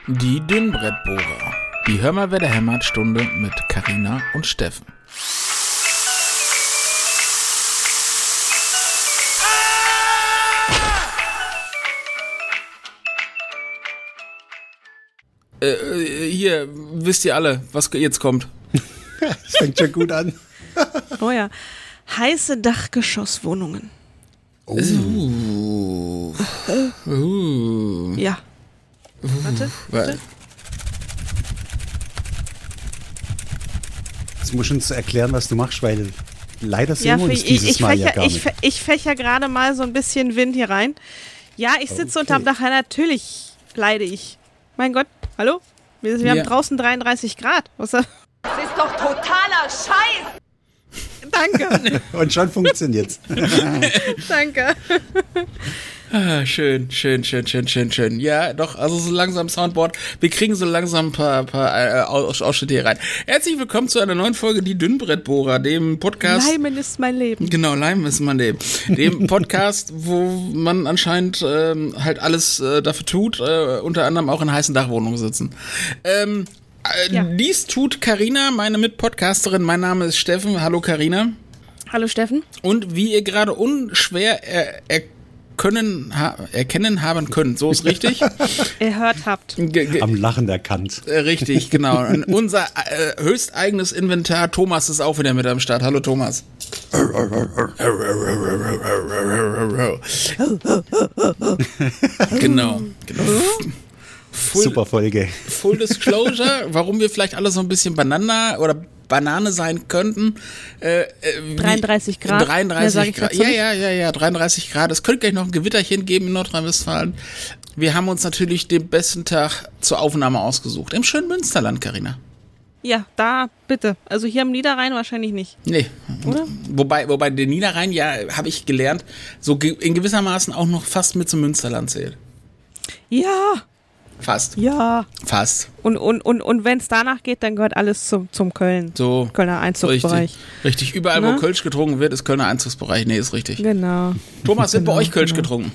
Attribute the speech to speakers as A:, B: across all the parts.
A: Die Dünnbrettbohrer. Die Hör mal, wer der hämmert Stunde mit Carina und Steffen. Hier, wisst ihr alle, was jetzt kommt?
B: Das fängt schon gut an.
C: Oh ja. Heiße Dachgeschosswohnungen. Ja. Warte.
B: Jetzt musst du uns erklären, was du machst, weil leider sehen wir uns dieses Mal ja gar nicht.
C: Ich fächer gerade mal so ein bisschen Wind hier rein. Ja, ich sitze unterm Dach. Ja, natürlich leide ich. Mein Gott, hallo? Wir haben draußen 33 Grad. Was ist
D: das ist doch totaler Scheiß!
C: Danke.
B: Und schon funktioniert's.
C: Danke.
A: Ah, schön. Ja, doch, also so langsam Soundboard. Wir kriegen so langsam ein paar Ausschnitte hier rein. Herzlich willkommen zu einer neuen Folge Die Dünnbrettbohrer, dem Podcast.
C: Leimen ist mein Leben.
A: Genau, Leimen ist mein Leben. Dem Podcast, wo man anscheinend halt alles dafür tut, unter anderem auch in heißen Dachwohnungen sitzen. Ja. Dies tut Carina, meine Mitpodcasterin. Mein Name ist Steffen. Hallo Carina.
C: Hallo Steffen.
A: Und wie ihr gerade unschwer erkennen haben können, so ist richtig.
C: Erhört habt.
B: Am Lachen erkannt.
A: Richtig, genau. Und unser höchsteigenes Inventar, Thomas, ist auch wieder mit am Start. Hallo Thomas. Genau.
B: Super Folge.
A: Full Disclosure, warum wir vielleicht alle so ein bisschen Banane sein könnten.
C: 33 Grad.
A: 33 Grad. Ja, 33 Grad. Es könnte gleich noch ein Gewitterchen geben in Nordrhein-Westfalen. Wir haben uns natürlich den besten Tag zur Aufnahme ausgesucht. Im schönen Münsterland, Carina.
C: Ja, da bitte. Also hier am Niederrhein wahrscheinlich nicht.
A: Nee.
C: Oder?
A: Wobei der Niederrhein, ja, habe ich gelernt, so in gewissermaßen auch noch fast mit zum Münsterland zählt.
C: Ja.
A: Fast.
C: Ja.
A: Fast.
C: Und wenn es danach geht, dann gehört alles zum Kölner Einzugsbereich.
A: Richtig. Überall, wo Kölsch getrunken wird, ist Kölner Einzugsbereich. Nee, ist richtig.
C: Genau.
A: Thomas, wird bei euch Kölsch getrunken?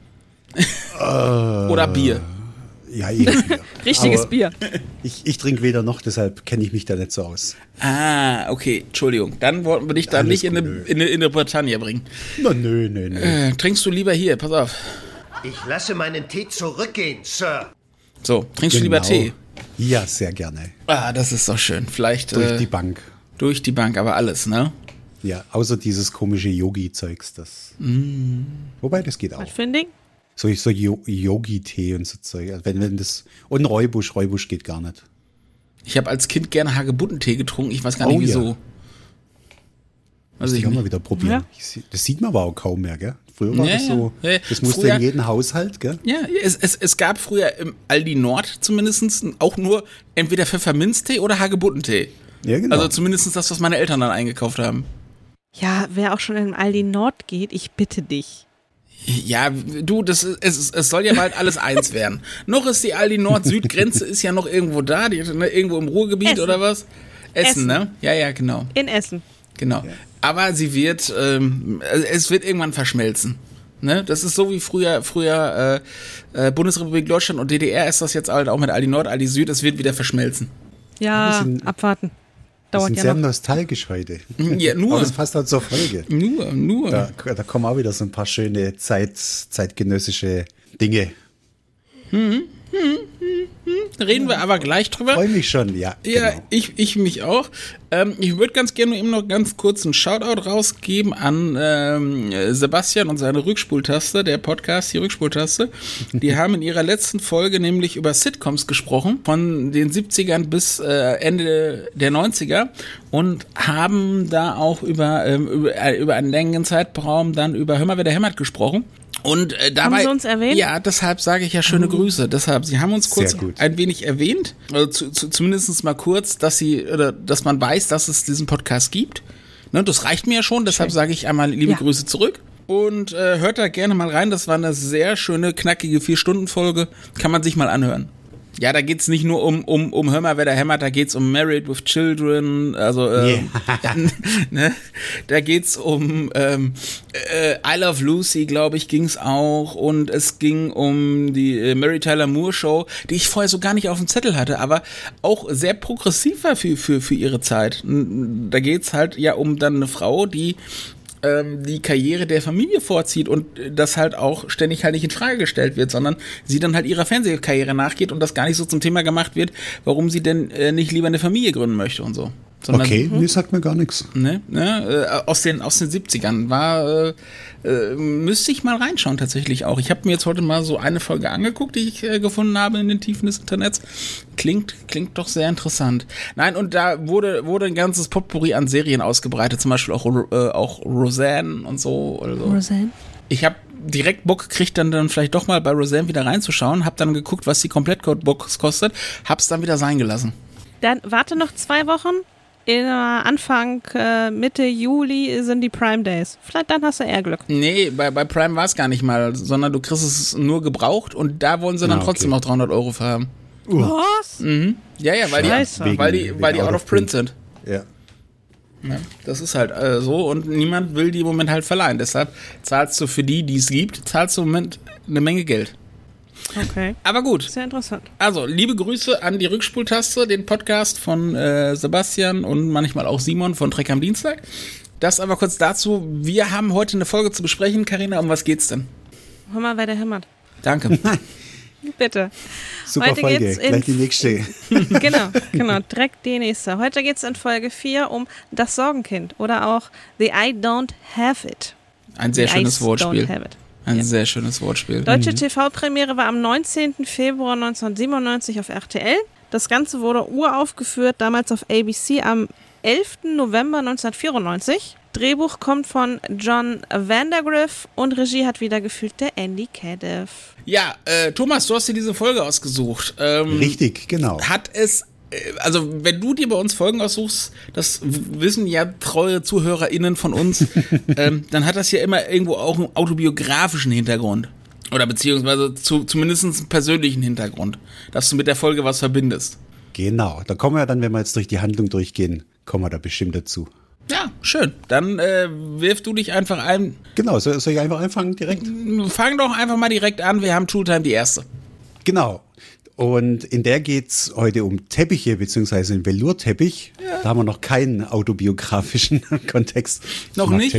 A: Oder Bier?
B: Ja, Bier.
C: Richtiges Bier.
B: Ich trinke weder noch, deshalb kenne ich mich da nicht so aus.
A: Ah, okay. Entschuldigung. Dann wollten wir dich da nicht in eine Bretagne bringen.
B: Na, nö.
A: Trinkst du lieber hier? Pass auf.
E: Ich lasse meinen Tee zurückgehen, Sir.
A: So, trinkst du lieber Tee?
B: Ja, sehr gerne.
A: Ah, das ist doch schön. Vielleicht
B: durch die Bank.
A: Durch die Bank, aber alles, ne?
B: Ja, außer dieses komische Yogi-Zeugs, das. Wobei, das geht auch.
C: Was für ein Ding?
B: So Yogi-Tee und so Zeug. Also wenn das. Und Räubusch geht gar nicht.
A: Ich habe als Kind gerne Hagebuttentee getrunken. Ich weiß gar nicht wieso.
B: Ja. Also ich kann mal wieder probieren. Ja. Das sieht man aber auch kaum mehr, gell? Früher war das so. Ja. Das musste in jedem Haushalt, gell?
A: Ja, es gab früher im Aldi Nord zumindest auch nur entweder Pfefferminztee oder Hagebuttentee. Ja, genau. Also zumindest das, was meine Eltern dann eingekauft haben.
C: Ja, wer auch schon in Aldi Nord geht, ich bitte dich.
A: Ja, du, es soll ja bald alles eins werden. Noch ist die Aldi Nord-Süd-Grenze ist ja noch irgendwo da, irgendwo im Ruhrgebiet
C: Essen.
A: Oder was? Essen, ne? Ja, genau.
C: In Essen.
A: Genau. Ja. Aber sie wird, es wird irgendwann verschmelzen. Ne? Das ist so wie früher Bundesrepublik Deutschland und DDR ist das jetzt halt auch mit Aldi Nord, Aldi Süd, es wird wieder verschmelzen.
C: Ja, abwarten. Dauert
B: sind
C: ja
B: sehr
C: noch.
B: nostalgisch heute.
A: Ja, nur.
B: Aber das passt halt zur Folge.
A: Nur.
B: Da kommen auch wieder so ein paar schöne zeitgenössische Dinge.
A: Reden wir aber gleich drüber.
B: Freue mich schon, ja.
A: Ja,
B: genau.
A: ich mich auch. Ich würde ganz gerne eben noch ganz kurz einen Shoutout rausgeben an Sebastian und seine Rückspultaste, der Podcast, die Rückspultaste. Die haben in ihrer letzten Folge nämlich über Sitcoms gesprochen, von den 70ern bis Ende der 90er und haben da auch über einen längeren Zeitraum dann über Hör mal, wer der hämmert gesprochen. Und dabei,
C: haben Sie uns erwähnt?
A: Ja, deshalb sage ich ja schöne Grüße. Deshalb, Sie haben uns kurz ein wenig erwähnt, zumindest mal kurz, dass man weiß, dass es diesen Podcast gibt. Ne, das reicht mir ja schon, deshalb sage ich einmal liebe Grüße zurück. Und hört da gerne mal rein, das war eine sehr schöne, knackige 4-Stunden-Folge, kann man sich mal anhören. Ja, da geht's nicht nur um Hör mal, wer da hämmert, da geht's um Married with Children, also ne? Da geht's um I Love Lucy, glaube ich, ging's auch, und es ging um die Mary Tyler Moore Show, die ich vorher so gar nicht auf dem Zettel hatte, aber auch sehr progressiv war für ihre Zeit. Da geht's halt ja um dann eine Frau, die Karriere der Familie vorzieht und das halt auch ständig halt nicht in Frage gestellt wird, sondern sie dann halt ihrer Fernsehkarriere nachgeht und das gar nicht so zum Thema gemacht wird, warum sie denn nicht lieber eine Familie gründen möchte und so. Sondern,
B: okay, nee, sagt mir gar nichts.
A: Ne, aus den 70ern war, müsste ich mal reinschauen tatsächlich auch. Ich habe mir jetzt heute mal so eine Folge angeguckt, die ich gefunden habe in den Tiefen des Internets. Klingt doch sehr interessant. Nein, und da wurde ein ganzes Potpourri an Serien ausgebreitet, zum Beispiel auch Roseanne und so. Oder so.
C: Roseanne?
A: Ich habe direkt Bock gekriegt, dann vielleicht doch mal bei Roseanne wieder reinzuschauen, habe dann geguckt, was die Komplettbox kostet, hab's dann wieder sein gelassen.
C: Dann warte noch 2 Wochen. Anfang, Mitte Juli sind die Prime Days. Vielleicht dann hast du eher Glück.
A: Nee, bei Prime war es gar nicht mal, sondern du kriegst es nur gebraucht und da wollen sie dann trotzdem auch 300 € für haben.
C: Was?
A: Mhm. Ja, weil die out of print sind.
B: Ja.
A: Ja, das ist halt so und niemand will die im Moment halt verleihen. Deshalb zahlst du für die es gibt, zahlst du im Moment eine Menge Geld.
C: Okay.
A: Aber gut.
C: Sehr interessant.
A: Also, liebe Grüße an die Rückspultaste, den Podcast von Sebastian und manchmal auch Simon von Trek am Dienstag. Das aber kurz dazu. Wir haben heute eine Folge zu besprechen. Carina, um was geht's denn?
C: Hör mal, wer der hämmert.
A: Danke.
C: Bitte.
B: Super heute Folge, gleich die nächste.
C: Genau, direkt die nächste. Heute geht's in Folge 4 um das Sorgenkind oder auch The I Don't Have It.
A: Ein sehr schönes Wortspiel. Ein sehr schönes Wortspiel.
C: Deutsche TV-Premiere war am 19. Februar 1997 auf RTL. Das Ganze wurde uraufgeführt, damals auf ABC am 11. November 1994. Drehbuch kommt von John Vandergriff und Regie hat wieder geführt der Andy Cadiff.
A: Ja, Thomas, du hast dir diese Folge ausgesucht.
B: Richtig, genau.
A: Hat es, also wenn du dir bei uns Folgen aussuchst, das wissen ja treue ZuhörerInnen von uns, dann hat das ja immer irgendwo auch einen autobiografischen Hintergrund. Oder beziehungsweise zumindest einen persönlichen Hintergrund, dass du mit der Folge was verbindest.
B: Genau, da kommen wir dann, wenn wir jetzt durch die Handlung durchgehen, kommen wir da bestimmt dazu.
A: Ja, schön. Dann wirf du dich einfach ein.
B: Genau, soll ich einfach anfangen direkt?
A: Fang doch einfach mal direkt an. Wir haben True Time, die erste.
B: Genau. Und in der geht's heute um Teppiche, beziehungsweise einen Velourteppich. Ja. Da haben wir noch keinen autobiografischen Kontext.
A: Noch nicht?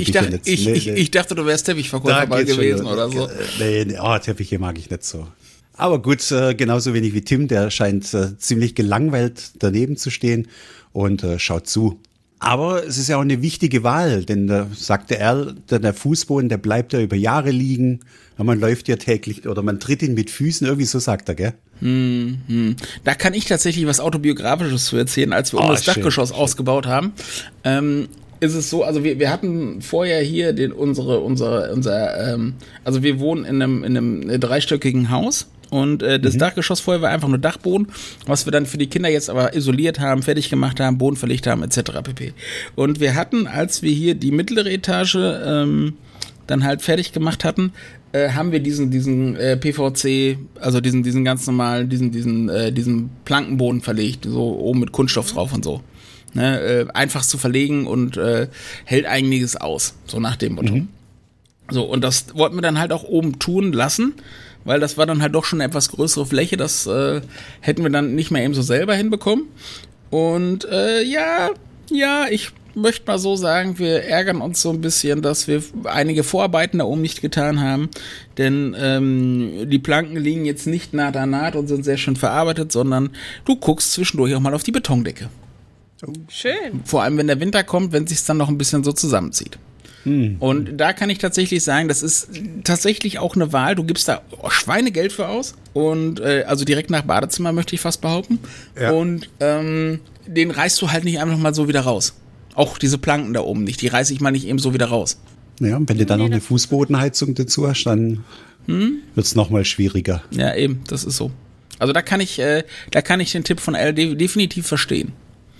A: Ich dachte, du wärst Teppichverkäufer mal gewesen oder so.
B: Nee, Teppiche mag ich nicht so. Aber gut, genauso wenig wie Tim, der scheint ziemlich gelangweilt daneben zu stehen und schaut zu. Aber es ist ja auch eine wichtige Wahl, denn da sagte er, der Fußboden, der bleibt ja über Jahre liegen. Ja, man läuft ja täglich oder man tritt ihn mit Füßen, irgendwie so sagt er, gell?
A: Da kann ich tatsächlich was Autobiografisches zu erzählen, als wir das Dachgeschoss ausgebaut haben. Ist es so, also wir hatten vorher hier also wir wohnen in einem 3-stöckigen Haus. Und das Dachgeschoss vorher war einfach nur Dachboden, was wir dann für die Kinder jetzt aber isoliert haben, fertig gemacht haben, Boden verlegt haben, etc. pp. Und wir hatten, als wir hier die mittlere Etage dann halt fertig gemacht hatten, haben wir diesen PVC, also diesen ganz normalen, diesen Plankenboden verlegt, so oben mit Kunststoff drauf und so. Ne, einfach zu verlegen und hält einiges aus, so nach dem Motto. So, und das wollten wir dann halt auch oben tun lassen, weil das war dann halt doch schon eine etwas größere Fläche, das hätten wir dann nicht mehr eben so selber hinbekommen. Und ich möchte mal so sagen, wir ärgern uns so ein bisschen, dass wir einige Vorarbeiten da oben nicht getan haben, denn die Planken liegen jetzt nicht Naht an Naht und sind sehr schön verarbeitet, sondern du guckst zwischendurch auch mal auf die Betondecke.
C: Schön.
A: Vor allem, wenn der Winter kommt, wenn es sich dann noch ein bisschen so zusammenzieht. Und da kann ich tatsächlich sagen, das ist tatsächlich auch eine Wahl. Du gibst da Schweinegeld für aus und also direkt nach Badezimmer möchte ich fast behaupten. Ja. Und den reißt du halt nicht einfach mal so wieder raus. Auch diese Planken da oben nicht, die reiße ich mal nicht eben so wieder raus.
B: Ja, und wenn du dann noch eine Fußbodenheizung dazu hast, dann wird es nochmal schwieriger.
A: Ja, eben, das ist so. Also da kann ich den Tipp von Al definitiv verstehen.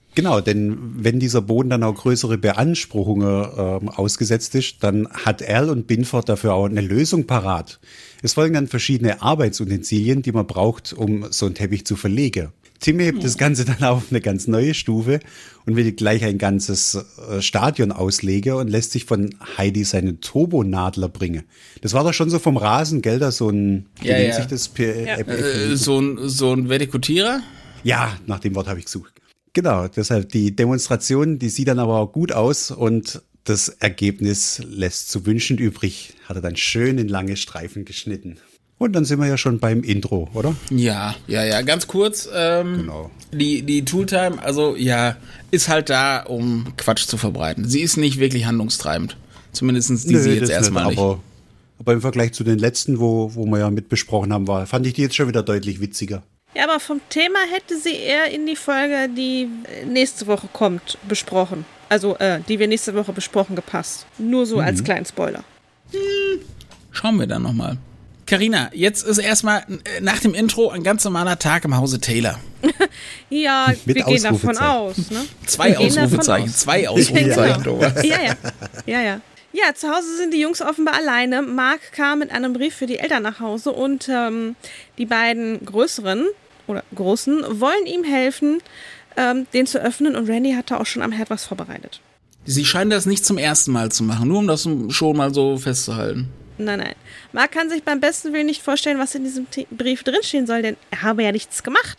B: Genau, denn wenn dieser Boden dann auch größere Beanspruchungen ausgesetzt ist, dann hat Al und Binford dafür auch eine Lösung parat. Es folgen dann verschiedene Arbeitsutensilien, die man braucht, um so einen Teppich zu verlegen. Tim hebt das Ganze dann auf eine ganz neue Stufe und will gleich ein ganzes Stadion auslegen und lässt sich von Heidi seinen Turbonadler bringen. Das war doch schon so vom Rasen, gell, da so ein, wie nennt sich das?
A: So ein Vertikutierer?
B: Ja, nach dem Wort habe ich gesucht. Genau, deshalb die Demonstration, die sieht dann aber auch gut aus und das Ergebnis lässt zu wünschen übrig. Hat er dann schön in lange Streifen geschnitten. Und dann sind wir ja schon beim Intro, oder?
A: Ja, ganz kurz.
B: Genau.
A: Die Tooltime, also ja, ist halt da, um Quatsch zu verbreiten. Sie ist nicht wirklich handlungstreibend. Zumindest sie jetzt erstmal nicht.
B: Aber im Vergleich zu den letzten, wo wir ja mit besprochen haben, fand ich die jetzt schon wieder deutlich witziger.
C: Ja, aber vom Thema hätte sie eher in die Folge, die nächste Woche kommt, besprochen. Also, die wir nächste Woche besprochen, gepasst. Nur so als kleinen Spoiler.
A: Schauen wir dann nochmal. Carina, jetzt ist erstmal nach dem Intro ein ganz normaler Tag im Hause Taylor.
C: Ja, wir gehen davon aus. Ne?
A: Zwei Ausrufezeichen, Thomas.
C: Ja. Ja, zu Hause sind die Jungs offenbar alleine. Mark kam mit einem Brief für die Eltern nach Hause und die beiden Großen wollen ihm helfen, den zu öffnen, und Randy hatte auch schon am Herd was vorbereitet.
A: Sie scheinen das nicht zum ersten Mal zu machen, nur um das schon mal so festzuhalten.
C: Nein. Mark kann sich beim besten Willen nicht vorstellen, was in diesem Brief drinstehen soll, denn er habe ja nichts gemacht.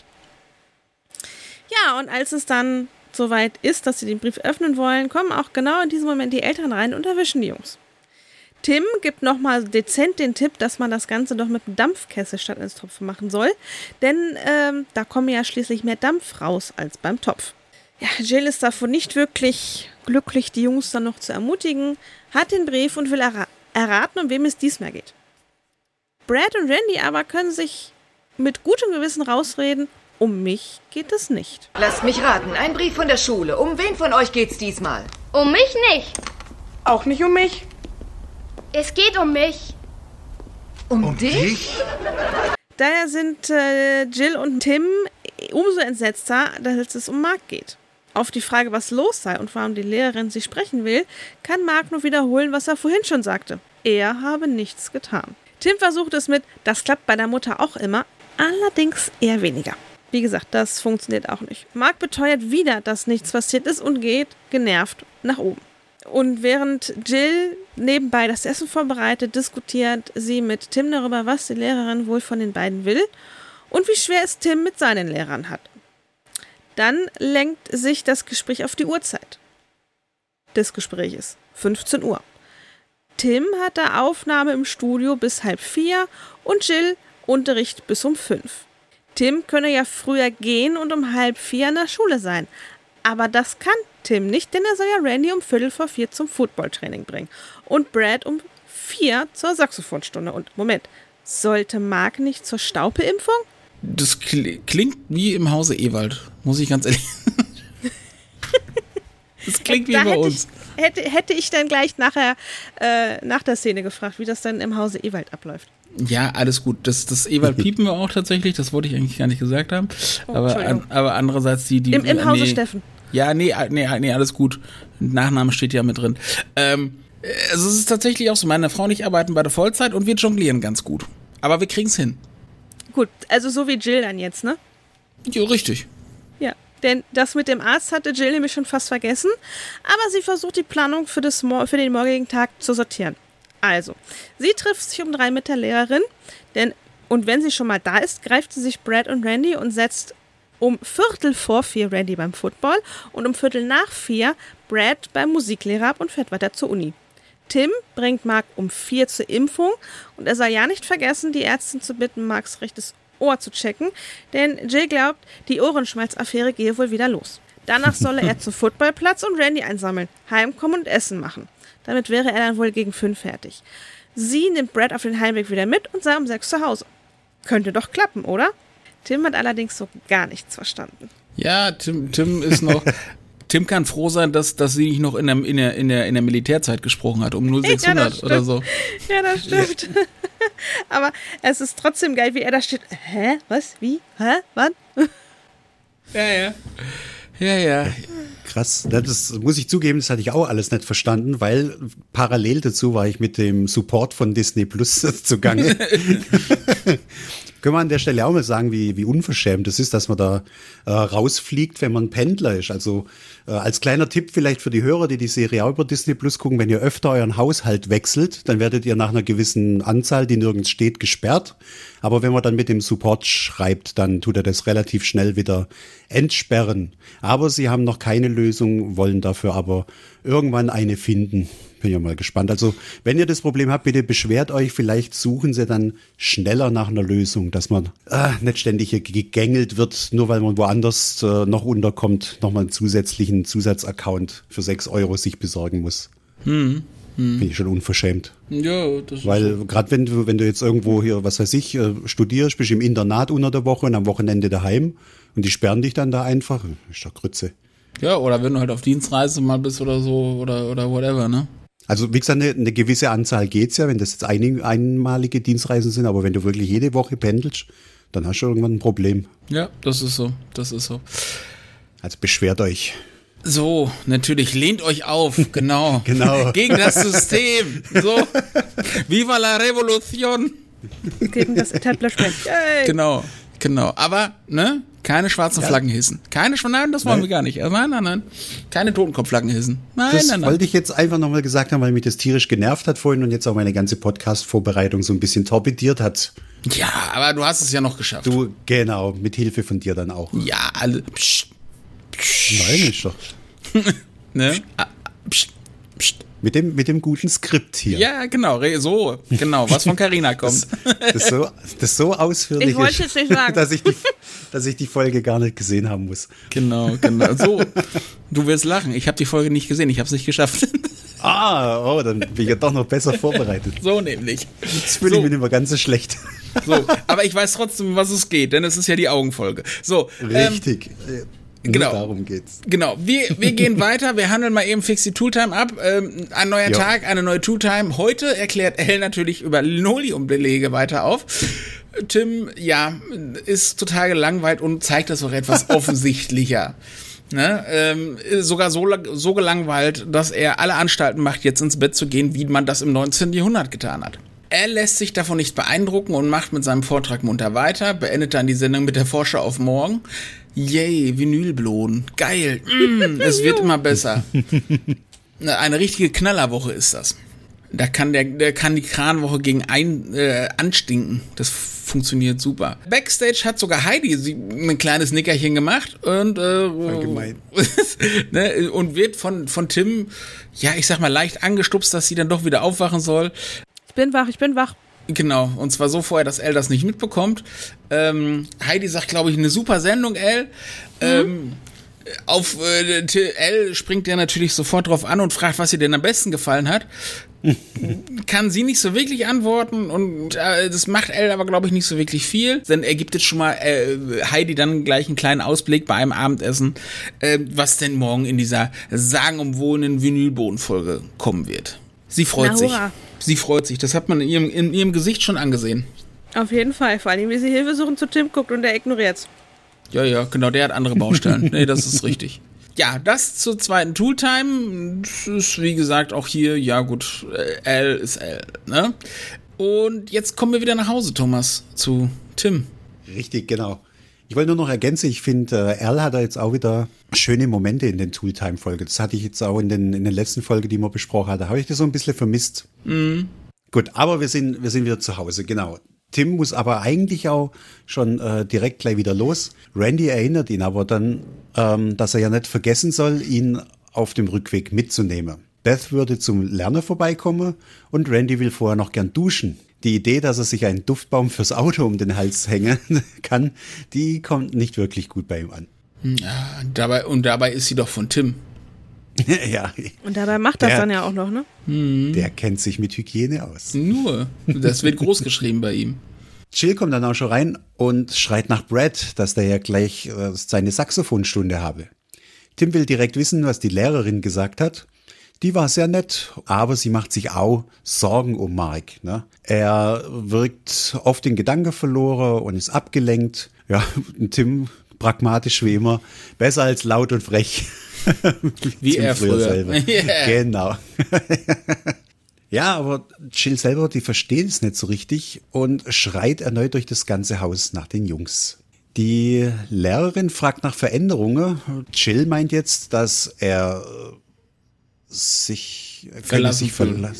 C: Ja, und als es dann soweit ist, dass sie den Brief öffnen wollen, kommen auch genau in diesem Moment die Eltern rein und erwischen die Jungs. Tim gibt nochmal dezent den Tipp, dass man das Ganze doch mit einem Dampfkessel statt ins Topf machen soll, denn da kommen ja schließlich mehr Dampf raus als beim Topf. Ja, Jill ist davon nicht wirklich glücklich, die Jungs dann noch zu ermutigen, hat den Brief und will erraten, um wem es diesmal geht. Brad und Randy aber können sich mit gutem Gewissen rausreden, um mich geht es nicht.
D: Lasst mich raten, ein Brief von der Schule. Um wen von euch geht's diesmal?
F: Um mich nicht.
D: Auch nicht um mich?
F: Es geht um mich.
D: Um dich?
C: Daher sind Jill und Tim umso entsetzter, dass es um Mark geht. Auf die Frage, was los sei und warum die Lehrerin sie sprechen will, kann Mark nur wiederholen, was er vorhin schon sagte. Er habe nichts getan. Tim versucht es mit, das klappt bei der Mutter auch immer, allerdings eher weniger. Wie gesagt, das funktioniert auch nicht. Mark beteuert wieder, dass nichts passiert ist und geht, genervt, nach oben. Und während Jill nebenbei das Essen vorbereitet, diskutiert sie mit Tim darüber, was die Lehrerin wohl von den beiden will und wie schwer es Tim mit seinen Lehrern hat. Dann lenkt sich das Gespräch auf die Uhrzeit des Gespräches, 15 Uhr. Tim hat da Aufnahme im Studio bis 3:30 und Jill Unterricht bis um 5. Tim könne ja früher gehen und um 3:30 in der Schule sein. Aber das kann Tim nicht, denn er soll ja Randy um 3:45 zum Footballtraining bringen. Und Brad um 4 zur Saxophonstunde. Und Moment, sollte Mark nicht zur Staupeimpfung?
A: Das klingt wie im Hause Ewald, muss ich ganz ehrlich sagen. Das klingt wie bei uns.
C: Hätte ich dann gleich nachher nach der Szene gefragt, wie das dann im Hause Ewald abläuft.
A: Ja, alles gut. Das Ewald piepen wir auch tatsächlich, das wollte ich eigentlich gar nicht gesagt haben.
C: Oh,
A: aber andererseits die
C: Im Hause Steffen.
A: Ja, nee, alles gut. Nachname steht ja mit drin. Also es ist tatsächlich auch so, meine Frau und ich arbeiten beide Vollzeit und wir jonglieren ganz gut. Aber wir kriegen's hin.
C: Gut, also so wie Jill dann jetzt, ne?
A: Ja, richtig.
C: Ja, denn das mit dem Arzt hatte Jill nämlich schon fast vergessen, aber sie versucht die Planung für den morgigen Tag zu sortieren. Also, sie trifft sich um 3 mit der Lehrerin, und wenn sie schon mal da ist, greift sie sich Brad und Randy und setzt um 3:45 Randy beim Football und um 3:45 Brad beim Musiklehrer ab und fährt weiter zur Uni. Tim bringt Mark um 4 zur Impfung und er soll ja nicht vergessen, die Ärztin zu bitten, Marks rechtes Ohr zu checken, denn Jill glaubt, die Ohrenschmalz-Affäre gehe wohl wieder los. Danach solle er zum Footballplatz und Randy einsammeln, heimkommen und Essen machen. Damit wäre er dann wohl gegen 5 fertig. Sie nimmt Brad auf den Heimweg wieder mit und sei um 6 zu Hause. Könnte doch klappen, oder? Tim hat allerdings so gar nichts verstanden.
A: Ja, Tim ist noch... Tim kann froh sein, dass sie nicht noch in der Militärzeit gesprochen hat, um 0600
C: ja,
A: oder so.
C: Ja, das stimmt. Aber es ist trotzdem geil, wie er da steht. Hä? Was? Wie? Hä? Wann?
A: Ja. Ja.
B: Krass, das muss ich zugeben, das hatte ich auch alles nicht verstanden, weil parallel dazu war ich mit dem Support von Disney Plus zugange. Können wir an der Stelle auch mal sagen, wie unverschämt es ist, dass man da rausfliegt, wenn man Pendler ist. Also als kleiner Tipp vielleicht für die Hörer, die Serie auch über Disney Plus gucken, wenn ihr öfter euren Haushalt wechselt, dann werdet ihr nach einer gewissen Anzahl, die nirgends steht, gesperrt. Aber wenn man dann mit dem Support schreibt, dann tut er das relativ schnell wieder entsperren. Aber sie haben noch keine Lösung, wollen dafür aber irgendwann eine finden. Bin ja mal gespannt. Also, wenn ihr das Problem habt, bitte beschwert euch. Vielleicht suchen sie dann schneller nach einer Lösung, dass man nicht ständig hier gegängelt wird, nur weil man woanders noch unterkommt, nochmal einen zusätzlichen Zusatzaccount für 6 € sich besorgen muss. Bin ich schon unverschämt.
A: Ja, das
B: weil gerade wenn du jetzt irgendwo hier, was weiß ich, studierst, bist im Internat unter der Woche und am Wochenende daheim und die sperren dich dann da einfach, ist doch Grütze.
A: Ja, oder wenn du halt auf Dienstreise mal bist oder so oder whatever, ne?
B: Also wie gesagt, eine gewisse Anzahl geht's ja, wenn das jetzt einmalige Dienstreisen sind, aber wenn du wirklich jede Woche pendelst, dann hast du irgendwann ein Problem.
A: Ja, das ist so.
B: Also beschwert euch.
A: So, natürlich, lehnt euch auf, genau.
B: Genau.
A: Gegen das System. So. Viva la Revolution.
C: Gegen das Etablissement. Yay.
A: Genau. Aber, ne? Keine schwarzen Flaggen hissen. Nein, das wollen wir gar nicht. Nein. Keine Totenkopfflaggen hissen. Nein.
B: Wollte ich jetzt einfach nochmal gesagt haben, weil mich das tierisch genervt hat vorhin und jetzt auch meine ganze Podcast-Vorbereitung so ein bisschen torpediert hat.
A: Ja, aber du hast es ja noch geschafft.
B: Du, genau, mit Hilfe von dir dann auch.
A: Ja, alle.
B: Nein, ist doch.
A: Ne?
B: Mit dem guten Skript hier.
A: Ja, genau, was von Carina kommt.
B: Das so ausführlich
C: ich wollte jetzt nicht sagen.
B: dass ich die Folge gar nicht gesehen haben muss.
A: Genau. So, du wirst lachen. Ich habe die Folge nicht gesehen, ich habe es nicht geschafft.
B: Dann bin ich ja doch noch besser vorbereitet.
A: So nämlich.
B: Jetzt fühle ich mich immer ganz so schlecht.
A: So, aber ich weiß trotzdem, um was es geht, denn es ist ja die Augenfolge. So,
B: richtig.
A: Genau.
B: Darum geht's.
A: Genau. Wir gehen weiter. Wir handeln mal eben fix die Tooltime ab. Ein neuer Tag, eine neue Tooltime. Heute erklärt Elle natürlich über Linoleum-Belege weiter auf. Tim, ist total gelangweilt und zeigt das auch etwas offensichtlicher. Ne? Sogar so gelangweilt, dass er alle Anstalten macht, jetzt ins Bett zu gehen, wie man das im 19. Jahrhundert getan hat. Er lässt sich davon nicht beeindrucken und macht mit seinem Vortrag munter weiter, beendet dann die Sendung mit der Vorschau auf morgen. Yay, Vinylblonen. Geil. Es wird immer besser. Eine richtige Knallerwoche ist das. Da kann die Kranwoche gegen anstinken. Das funktioniert super. Backstage hat sogar Heidi ein kleines Nickerchen gemacht und ne, und wird von Tim, ich sag mal, leicht angestupst, dass sie dann doch wieder aufwachen soll.
C: Ich bin wach.
A: Genau, und zwar so vorher, dass Elle das nicht mitbekommt. Heidi sagt, glaube ich, eine super Sendung, Elle. Auf Elle springt er natürlich sofort drauf an und fragt, was ihr denn am besten gefallen hat. Kann sie nicht so wirklich antworten und das macht Elle aber, glaube ich, nicht so wirklich viel. Denn er gibt jetzt schon mal Heidi dann gleich einen kleinen Ausblick bei einem Abendessen, was denn morgen in dieser sagenumwobenen Vinylbodenfolge kommen wird. Sie freut sich. Sie freut sich. Das hat man in ihrem Gesicht schon angesehen.
C: Auf jeden Fall. Vor allem, wie sie Hilfe suchen zu Tim guckt und er ignoriert's.
A: Ja, genau. Der hat andere Baustellen. Nee, das ist richtig. Ja, das zur zweiten Tooltime. Das ist, wie gesagt, auch hier, Elle ist Elle, ne? Und jetzt kommen wir wieder nach Hause, Thomas, zu Tim.
B: Richtig, genau. Ich wollte nur noch ergänzen, ich finde, Al hat da jetzt auch wieder schöne Momente in den Tooltime-Folgen. Das hatte ich jetzt auch in den letzten Folgen, die wir besprochen hatten. Habe ich das so ein bisschen vermisst. Gut, aber wir sind wieder zu Hause, genau. Tim muss aber eigentlich auch schon direkt gleich wieder los. Randy erinnert ihn aber dann, dass er ja nicht vergessen soll, ihn auf dem Rückweg mitzunehmen. Beth würde zum Lernen vorbeikommen und Randy will vorher noch gern duschen. Die Idee, dass er sich einen Duftbaum fürs Auto um den Hals hängen kann, die kommt nicht wirklich gut bei ihm an.
A: Ja, dabei ist sie doch von Tim.
B: Ja.
C: Und dabei macht das dann ja auch noch, ne?
B: Der kennt sich mit Hygiene aus.
A: Nur, das wird groß geschrieben bei ihm.
B: Jill kommt dann auch schon rein und schreit nach Brad, dass der ja gleich seine Saxophonstunde habe. Tim will direkt wissen, was die Lehrerin gesagt hat. Die war sehr nett, aber sie macht sich auch Sorgen um Mark. Ne? Er wirkt oft in Gedanken verloren und ist abgelenkt. Ja, und Tim pragmatisch wie immer. Besser als laut und frech.
A: Wie er früher.
B: Selber. Yeah. Genau. Ja, aber Jill selber, die versteht es nicht so richtig und schreit erneut durch das ganze Haus nach den Jungs. Die Lehrerin fragt nach Veränderungen. Jill meint jetzt, dass er sich verlassen.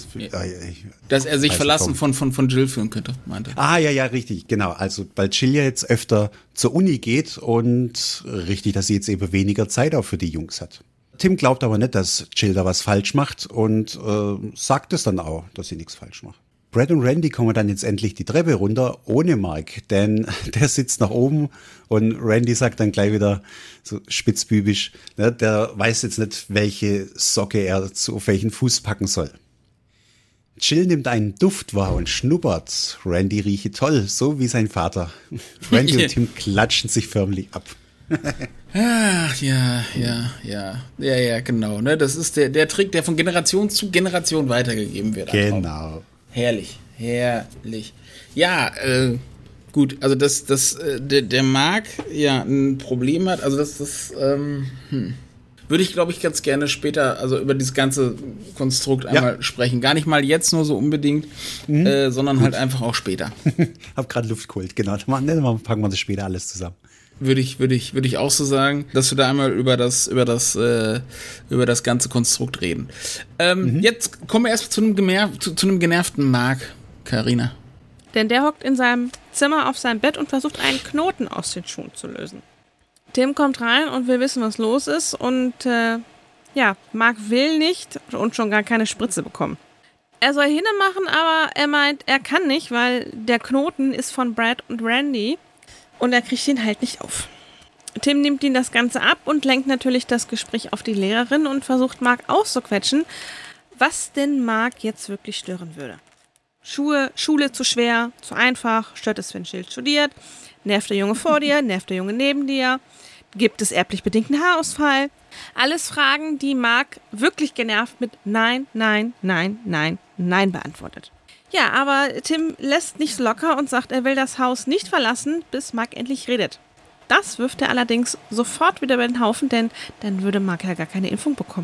A: Dass er sich verlassen von Jill fühlen könnte, meinte.
B: Ja, richtig, genau. Also, weil Jill ja jetzt öfter zur Uni geht und richtig, dass sie jetzt eben weniger Zeit auch für die Jungs hat. Tim glaubt aber nicht, dass Jill da was falsch macht und sagt es dann auch, dass sie nichts falsch macht. Brad und Randy kommen dann jetzt endlich die Treppe runter ohne Mike, denn der sitzt nach oben und Randy sagt dann gleich wieder so spitzbübisch, ne, der weiß jetzt nicht, welche Socke er auf welchen Fuß packen soll. Jill nimmt einen Duft wahr und schnuppert. Randy rieche toll, so wie sein Vater. Randy und Tim klatschen sich förmlich ab.
A: Ach, ja, genau. Ne? Das ist der Trick, der von Generation zu Generation weitergegeben wird.
B: Genau.
A: Herrlich. Ja, gut, also der Mark ja ein Problem hat, also würde ich, glaube ich, ganz gerne später, also über dieses ganze Konstrukt einmal sprechen. Gar nicht mal jetzt nur so unbedingt, sondern halt einfach auch später.
B: Hab gerade Luft geholt, genau. Dann packen wir das später alles zusammen.
A: Würde ich auch so sagen, dass wir da einmal über das ganze Konstrukt reden. Jetzt kommen wir erst zu einem genervten Mark, Carina.
C: Denn der hockt in seinem Zimmer auf seinem Bett und versucht, einen Knoten aus den Schuhen zu lösen. Tim kommt rein und will wissen, was los ist. Und Mark will nicht und schon gar keine Spritze bekommen. Er soll hinne machen, aber er meint, er kann nicht, weil der Knoten ist von Brad und Randy. Und er kriegt ihn halt nicht auf. Tim nimmt ihn das Ganze ab und lenkt natürlich das Gespräch auf die Lehrerin und versucht Mark auszuquetschen, was denn Mark jetzt wirklich stören würde. Schule zu schwer, zu einfach, stört es, wenn Jill studiert, nervt der Junge vor dir, nervt der Junge neben dir, gibt es erblich bedingten Haarausfall. Alles Fragen, die Mark wirklich genervt mit Nein beantwortet. Ja, aber Tim lässt nicht locker und sagt, er will das Haus nicht verlassen, bis Mark endlich redet. Das wirft er allerdings sofort wieder über den Haufen, denn dann würde Mark ja gar keine Impfung bekommen.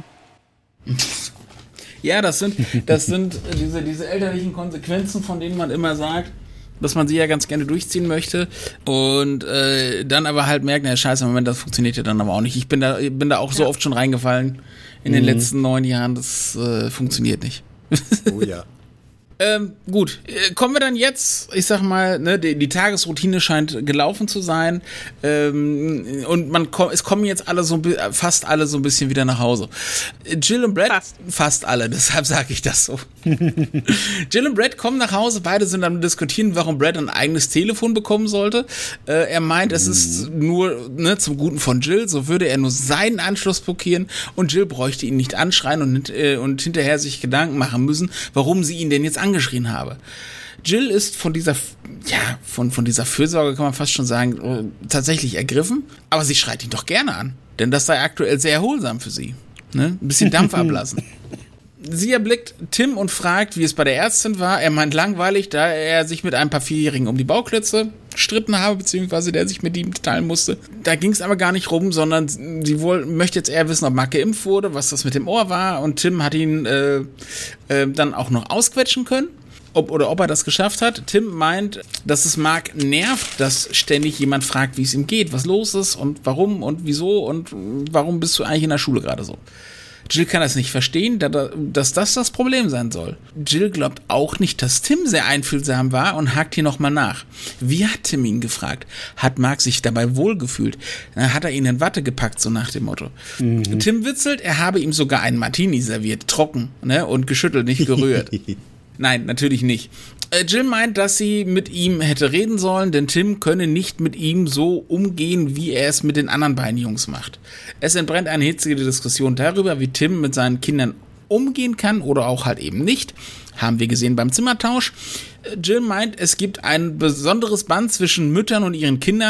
A: Ja, das sind diese elterlichen Konsequenzen, von denen man immer sagt, dass man sie ja ganz gerne durchziehen möchte und dann aber halt merkt, na scheiße, Moment, das funktioniert ja dann aber auch nicht. Ich bin da auch so oft schon reingefallen in den letzten 9 Jahren, das funktioniert nicht.
B: Oh ja.
A: Gut, kommen wir dann jetzt, ich sag mal, ne, die Tagesroutine scheint gelaufen zu sein und es kommen jetzt fast alle so ein bisschen wieder nach Hause. Jill und Brad, fast alle, deshalb sage ich das so. Jill und Brad kommen nach Hause, beide sind am diskutieren, warum Brad ein eigenes Telefon bekommen sollte. Er meint, es ist nur zum Guten von Jill, so würde er nur seinen Anschluss blockieren und Jill bräuchte ihn nicht anschreien und hinterher sich Gedanken machen müssen, warum sie ihn denn jetzt angeschrien habe. Jill ist von dieser Fürsorge, kann man fast schon sagen, tatsächlich ergriffen, aber sie schreit ihn doch gerne an, denn das sei aktuell sehr erholsam für sie. Ne? Ein bisschen Dampf ablassen. Sie erblickt Tim und fragt, wie es bei der Ärztin war. Er meint langweilig, da er sich mit ein paar Vierjährigen um die Bauklötze gestritten habe, beziehungsweise der sich mit ihm teilen musste. Da ging es aber gar nicht rum, sondern sie möchte jetzt eher wissen, ob Mark geimpft wurde, was das mit dem Ohr war. Und Tim hat ihn dann auch noch ausquetschen können. Ob er das geschafft hat. Tim meint, dass es Mark nervt, dass ständig jemand fragt, wie es ihm geht, was los ist und warum und wieso und warum bist du eigentlich in der Schule gerade so. Jill kann das nicht verstehen, dass das Problem sein soll. Jill glaubt auch nicht, dass Tim sehr einfühlsam war und hakt hier nochmal nach. Wie hat Tim ihn gefragt? Hat Mark sich dabei wohlgefühlt? Hat er ihn in Watte gepackt, so nach dem Motto. Tim witzelt, er habe ihm sogar einen Martini serviert, trocken, ne, und geschüttelt, nicht gerührt. Nein, natürlich nicht. Jill meint, dass sie mit ihm hätte reden sollen, denn Tim könne nicht mit ihm so umgehen, wie er es mit den anderen beiden Jungs macht. Es entbrennt eine hitzige Diskussion darüber, wie Tim mit seinen Kindern umgehen kann oder auch halt eben nicht. Haben wir gesehen beim Zimmertausch. Jill meint, es gibt ein besonderes Band zwischen Müttern und ihren Kindern.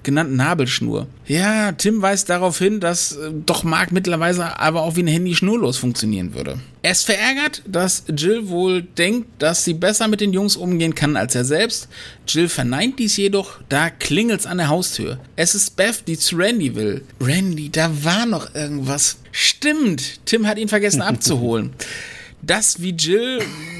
A: genannten Nabelschnur. Ja, Tim weist darauf hin, dass doch Mark mittlerweile aber auch wie ein Handy schnurlos funktionieren würde. Er ist verärgert, dass Jill wohl denkt, dass sie besser mit den Jungs umgehen kann als er selbst. Jill verneint dies jedoch, da klingelt's an der Haustür. Es ist Beth, die zu Randy will. Randy, da war noch irgendwas. Stimmt, Tim hat ihn vergessen abzuholen. Das, wie Jill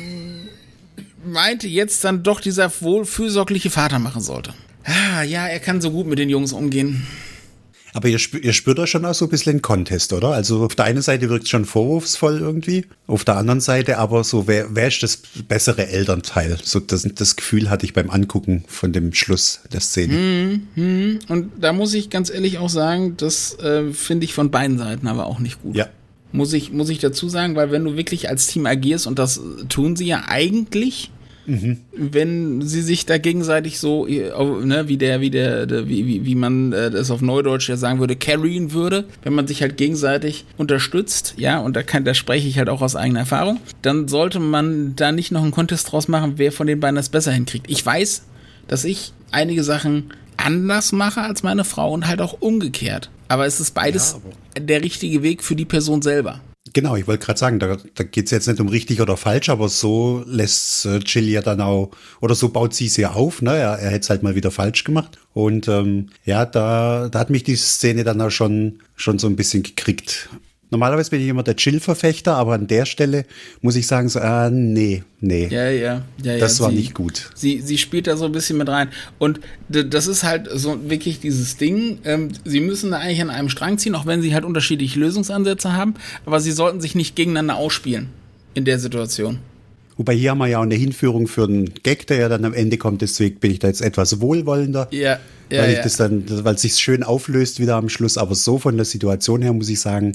A: meinte, jetzt dann doch dieser wohl fürsorgliche Vater machen sollte. Ah, ja, er kann so gut mit den Jungs umgehen.
B: Aber ihr spürt da schon auch so ein bisschen einen Contest, oder? Also auf der einen Seite wirkt es schon vorwurfsvoll irgendwie, auf der anderen Seite aber so, wer ist das bessere Elternteil? So das Gefühl hatte ich beim Angucken von dem Schluss der Szene.
A: Und da muss ich ganz ehrlich auch sagen, das finde ich von beiden Seiten aber auch nicht gut.
B: Ja.
A: Muss ich dazu sagen, weil wenn du wirklich als Team agierst, und das tun sie ja eigentlich, wenn sie sich da gegenseitig so, ne, wie man das auf Neudeutsch ja sagen würde, carryen würde, wenn man sich halt gegenseitig unterstützt, ja, und da spreche ich halt auch aus eigener Erfahrung, dann sollte man da nicht noch einen Contest draus machen, wer von den beiden das besser hinkriegt. Ich weiß, dass ich einige Sachen anders mache als meine Frau und halt auch umgekehrt. Aber es ist beides der richtige Weg für die Person selber.
B: Genau, ich wollte gerade sagen, da geht es jetzt nicht um richtig oder falsch, aber so lässt Jill ja dann auch, oder so baut sie es ja auf, ne? Er hätte es halt mal wieder falsch gemacht. Und da hat mich die Szene dann auch schon so ein bisschen gekriegt. Normalerweise bin ich immer der Jill-Verfechter, aber an der Stelle muss ich sagen, so, nee.
A: Ja.
B: Das war nicht gut.
A: Sie spielt da so ein bisschen mit rein. Und das ist halt so wirklich dieses Ding, sie müssen da eigentlich an einem Strang ziehen, auch wenn sie halt unterschiedliche Lösungsansätze haben, aber sie sollten sich nicht gegeneinander ausspielen in der Situation.
B: Wobei hier haben wir ja auch eine Hinführung für einen Gag, der ja dann am Ende kommt, deswegen bin ich da jetzt etwas wohlwollender. Weil es sich schön auflöst wieder am Schluss, aber so von der Situation her muss ich sagen,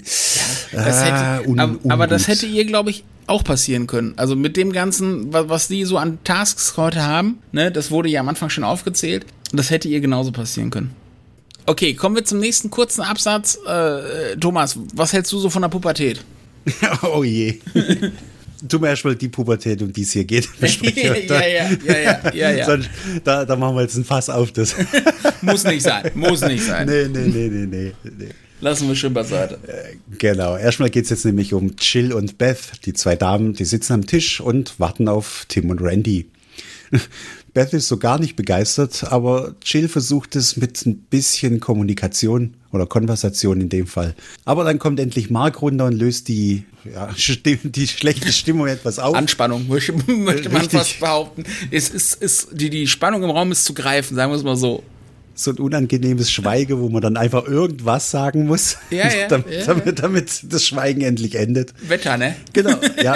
A: aber das hätte ihr, glaube ich, auch passieren können. Also mit dem Ganzen, was die so an Tasks heute haben, ne, das wurde ja am Anfang schon aufgezählt, das hätte ihr genauso passieren können. Okay, kommen wir zum nächsten kurzen Absatz. Thomas, was hältst du so von der Pubertät?
B: Oh je. Tu mir erstmal die Pubertät, um die es hier geht.
A: Ja.
B: Sonst, da machen wir jetzt ein Fass auf. Das
A: Muss nicht sein.
B: Nee.
A: Lassen wir schön beiseite.
B: Genau. Erstmal geht es jetzt nämlich um Jill und Beth. Die zwei Damen, die sitzen am Tisch und warten auf Tim und Randy. Beth ist so gar nicht begeistert, aber Jill versucht es mit ein bisschen Kommunikation oder Konversation in dem Fall. Aber dann kommt endlich Mark runter und löst die schlechte Stimmung etwas auf.
A: Anspannung, möchte man fast behaupten. Die Spannung im Raum ist zu greifen, sagen wir es mal so.
B: So ein unangenehmes Schweigen, wo man dann einfach irgendwas sagen muss, damit das Schweigen endlich endet.
A: Wetter, ne?
B: Genau, ja.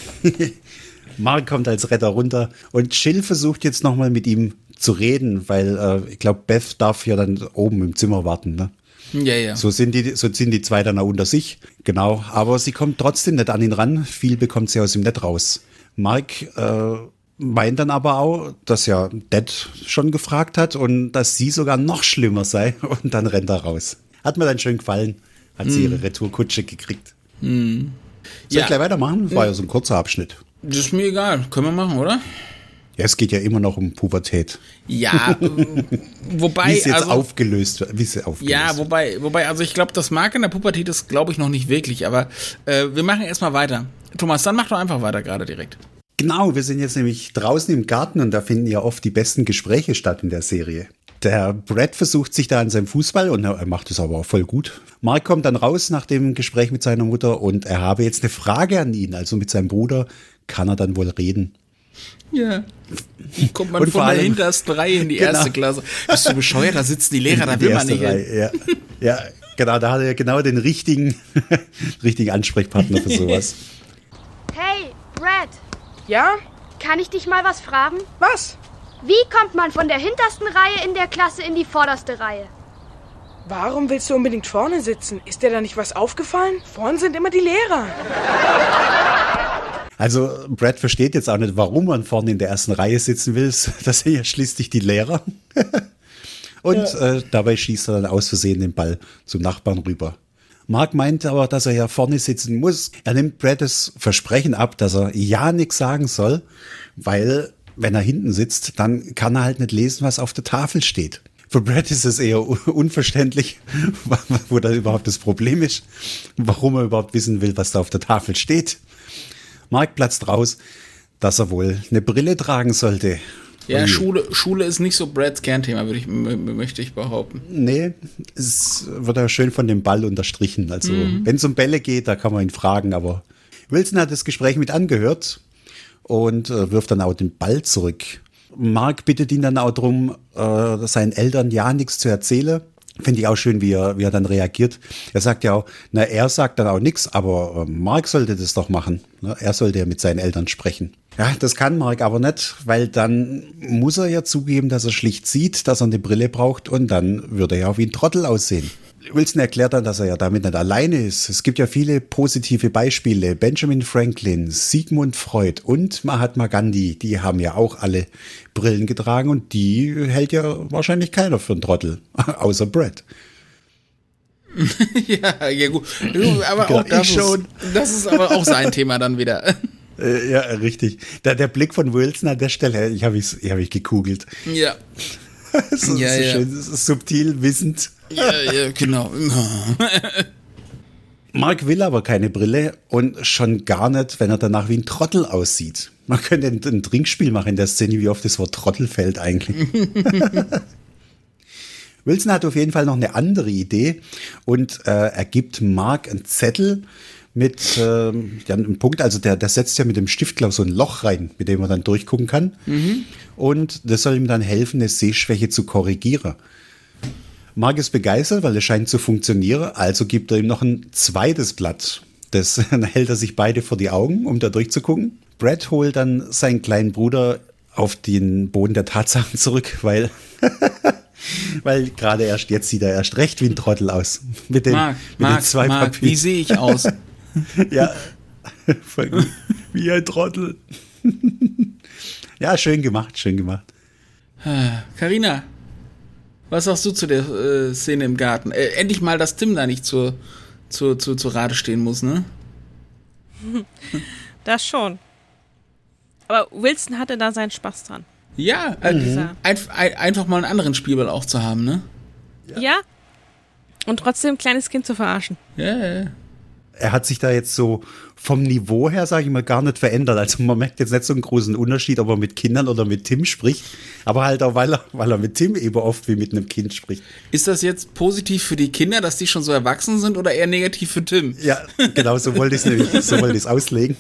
B: Mark kommt als Retter runter und Jill versucht jetzt nochmal mit ihm zu reden, weil ich glaube, Beth darf ja dann oben im Zimmer warten, ne?
A: Ja.
B: So sind die zwei dann auch unter sich, genau. Aber sie kommt trotzdem nicht an ihn ran. Viel bekommt sie aus ihm nicht raus. Mark meint dann aber auch, dass ja Dad schon gefragt hat und dass sie sogar noch schlimmer sei. Und dann rennt er raus. Hat mir dann schön gefallen. Hat sie ihre Retourkutsche gekriegt. Soll ich gleich weitermachen? War ja so ein kurzer Abschnitt.
A: Das ist mir egal. Können wir machen, oder?
B: Ja, es geht ja immer noch um Pubertät.
A: Ja, wobei...
B: Wie es jetzt aufgelöst wird.
A: Ja, wobei, also ich glaube, das Mark in der Pubertät ist, glaube ich, noch nicht wirklich. Aber wir machen erstmal weiter. Thomas, dann mach doch einfach weiter gerade direkt.
B: Genau, wir sind jetzt nämlich draußen im Garten und da finden ja oft die besten Gespräche statt in der Serie. Der Brad versucht sich da an seinem Fußball und er macht es aber auch voll gut. Mark kommt dann raus nach dem Gespräch mit seiner Mutter und er habe jetzt eine Frage an ihn. Also mit seinem Bruder kann er dann wohl reden.
A: Ja. Kommt man von der hintersten Reihe in die erste Klasse. Bist du bescheuert? Da sitzen die Lehrer, da will man nicht hin.
B: Ja, genau, da hat er genau den richtigen Ansprechpartner für sowas.
F: Hey, Brad,
G: Ja?
F: kann ich dich mal was fragen?
G: Was?
F: Wie kommt man von der hintersten Reihe in der Klasse in die vorderste Reihe?
G: Warum willst du unbedingt vorne sitzen? Ist dir da nicht was aufgefallen? Vorne sind immer die Lehrer.
B: Also Brad versteht jetzt auch nicht, warum man vorne in der ersten Reihe sitzen will. Das sind ja schließlich die Lehrer. Und dabei schießt er dann aus Versehen den Ball zum Nachbarn rüber. Mark meint aber, dass er ja vorne sitzen muss. Er nimmt Brad das Versprechen ab, dass er ja nichts sagen soll, weil wenn er hinten sitzt, dann kann er halt nicht lesen, was auf der Tafel steht. Für Brad ist es eher unverständlich, wo da überhaupt das Problem ist, warum er überhaupt wissen will, was da auf der Tafel steht. Mark platzt raus, dass er wohl eine Brille tragen sollte.
A: Ja, Schule ist nicht so Brads Kernthema, möchte ich behaupten.
B: Nee, es wird ja schön von dem Ball unterstrichen. Also, wenn es um Bälle geht, da kann man ihn fragen, aber Wilson hat das Gespräch mit angehört und wirft dann auch den Ball zurück. Mark bittet ihn dann auch darum, seinen Eltern ja nichts zu erzählen. Finde ich auch schön, wie er dann reagiert. Er sagt ja auch, er sagt dann auch nichts, aber Mark sollte das doch machen. Er sollte ja mit seinen Eltern sprechen. Ja, das kann Mark aber nicht, weil dann muss er ja zugeben, dass er schlicht sieht, dass er eine Brille braucht und dann würde er ja wie ein Trottel aussehen. Wilson erklärt dann, dass er ja damit nicht alleine ist. Es gibt ja viele positive Beispiele. Benjamin Franklin, Sigmund Freud und Mahatma Gandhi, die haben ja auch alle Brillen getragen und die hält ja wahrscheinlich keiner für einen Trottel, außer Brad.
A: ja, gut. Aber auch das ist aber auch sein Thema dann wieder.
B: Ja, richtig. Der Blick von Wilson an der Stelle, ich hab ich gegoogelt.
A: Ja.
B: so schön subtil, wissend.
A: Ja, genau.
B: Mark will aber keine Brille und schon gar nicht, wenn er danach wie ein Trottel aussieht. Man könnte ein Trinkspiel machen in der Szene, wie oft das Wort Trottel fällt eigentlich. Wilson hat auf jeden Fall noch eine andere Idee und er gibt Mark einen Zettel mit einem Punkt, also der setzt ja mit dem Stift, glaube ich, so ein Loch rein, mit dem man dann durchgucken kann. Und das soll ihm dann helfen, eine Sehschwäche zu korrigieren. Mark ist begeistert, weil es scheint zu funktionieren, also gibt er ihm noch ein zweites Blatt. Dann hält er sich beide vor die Augen, um da durchzugucken. Brad holt dann seinen kleinen Bruder auf den Boden der Tatsachen zurück, weil gerade erst jetzt sieht er erst recht wie ein Trottel aus. Mit den zwei
A: Mark, wie sehe ich aus?
B: Ja, voll gut. Wie ein Trottel. Ja, schön gemacht.
A: Carina, was sagst du zu der Szene im Garten? Endlich mal, dass Tim da nicht zur Rate stehen muss, ne?
C: Das schon. Aber Wilson hatte da seinen Spaß dran.
A: Ja, einfach mal einen anderen Spielball auch zu haben, ne?
C: Ja. Und trotzdem ein kleines Kind zu verarschen.
A: Ja.
B: Er hat sich da jetzt so vom Niveau her, sage ich mal, gar nicht verändert. Also man merkt jetzt nicht so einen großen Unterschied, ob er mit Kindern oder mit Tim spricht. Aber halt auch, weil er mit Tim eben oft wie mit einem Kind spricht.
A: Ist das jetzt positiv für die Kinder, dass die schon so erwachsen sind, oder eher negativ für Tim?
B: Ja, genau, so wollte ich es auslegen.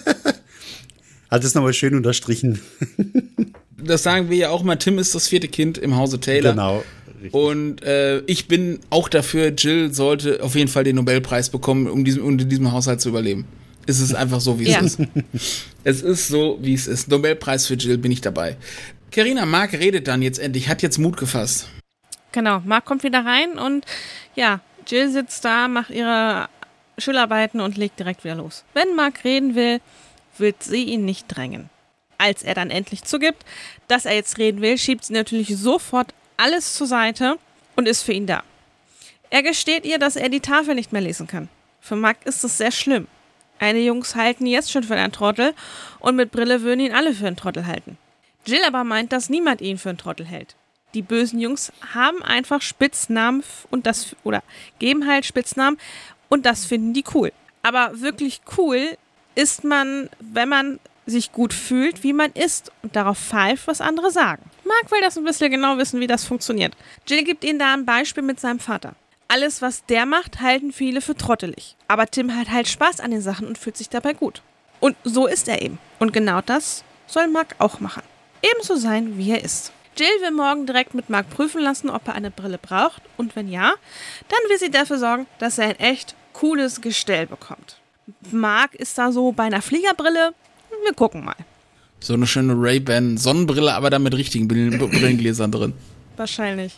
B: Hat es nochmal schön unterstrichen.
A: Das sagen wir ja auch mal, Tim ist das 4. Kind im Hause Taylor.
B: Genau. Richtig.
A: Und ich bin auch dafür, Jill sollte auf jeden Fall den Nobelpreis bekommen, um in diesem Haushalt zu überleben. Es ist einfach so, wie es ist. Es ist so, wie es ist. Nobelpreis für Jill, bin ich dabei. Carina, Mark redet dann jetzt endlich, hat jetzt Mut gefasst.
C: Genau, Mark kommt wieder rein und ja, Jill sitzt da, macht ihre Schularbeiten und legt direkt wieder los. Wenn Mark reden will, wird sie ihn nicht drängen. Als er dann endlich zugibt, dass er jetzt reden will, schiebt sie natürlich sofort alles zur Seite und ist für ihn da. Er gesteht ihr, dass er die Tafel nicht mehr lesen kann. Für Mark ist das sehr schlimm. Einige Jungs halten ihn jetzt schon für einen Trottel und mit Brille würden ihn alle für einen Trottel halten. Jill aber meint, dass niemand ihn für einen Trottel hält. Die bösen Jungs haben einfach Spitznamen geben halt Spitznamen und das finden die cool. Aber wirklich cool ist man, wenn man sich gut fühlt, wie man ist und darauf pfeift, was andere sagen. Mark will das ein bisschen genau wissen, wie das funktioniert. Jill gibt ihm da ein Beispiel mit seinem Vater. Alles, was der macht, halten viele für trottelig. Aber Tim hat halt Spaß an den Sachen und fühlt sich dabei gut. Und so ist er eben. Und genau das soll Mark auch machen. Ebenso sein, wie er ist. Jill will morgen direkt mit Mark prüfen lassen, ob er eine Brille braucht. Und wenn ja, dann will sie dafür sorgen, dass er ein echt cooles Gestell bekommt. Mark ist da so bei einer Fliegerbrille. Wir gucken mal.
A: So eine schöne Ray-Ban Sonnenbrille, aber dann mit richtigen Brillengläsern drin.
C: Wahrscheinlich.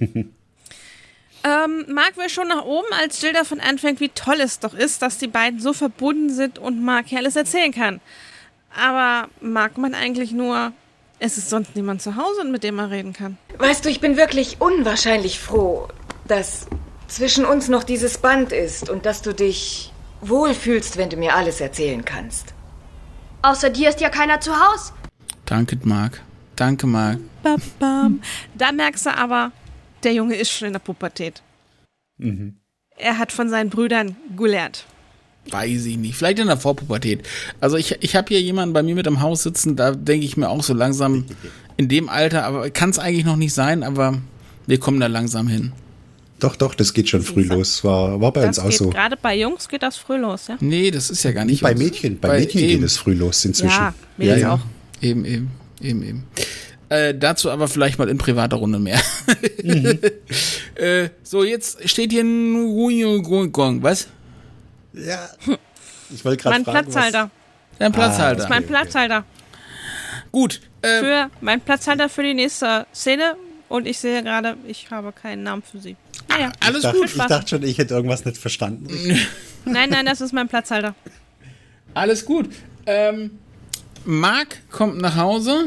C: Mark will schon nach oben, als Jill davon anfängt, wie toll es doch ist, dass die beiden so verbunden sind und Mark hier alles erzählen kann. Aber Mark meint eigentlich nur, es ist sonst niemand zu Hause, mit dem er reden kann.
D: Weißt du, ich bin wirklich unwahrscheinlich froh, dass zwischen uns noch dieses Band ist und dass du dich wohlfühlst, wenn du mir alles erzählen kannst.
F: Außer dir ist ja keiner zu Hause.
A: Danke, Mark. Danke, Mark.
C: Da merkst du aber, der Junge ist schon in der Pubertät. Er hat von seinen Brüdern gelernt.
A: Weiß ich nicht. Vielleicht in der Vorpubertät. Also ich habe hier jemanden bei mir mit im Haus sitzen, da denke ich mir auch so langsam in dem Alter, aber kann es eigentlich noch nicht sein, aber wir kommen da langsam hin.
B: Doch, das geht schon früh los. War bei uns auch so.
C: Gerade bei Jungs geht das früh los, ja?
A: Nee, das ist ja gar nicht
B: Bei Mädchen geht es früh los inzwischen.
C: Ja, Mädels auch.
A: Eben. Dazu aber vielleicht mal in privater Runde mehr. So, jetzt steht hier ein Gong. Was?
B: Ja. Ich wollte gerade fragen,
C: Platzhalter.
A: Ein Platzhalter.
C: Das ist mein Platzhalter.
A: Gut.
C: Für mein Platzhalter für die nächste Szene. Und ich sehe gerade, ich habe keinen Namen für sie. Naja,
A: alles
B: gut.
A: gut.
B: Ich dachte schon, ich hätte irgendwas nicht verstanden.
C: Nein, das ist mein Platzhalter.
A: Alles gut. Mark kommt nach Hause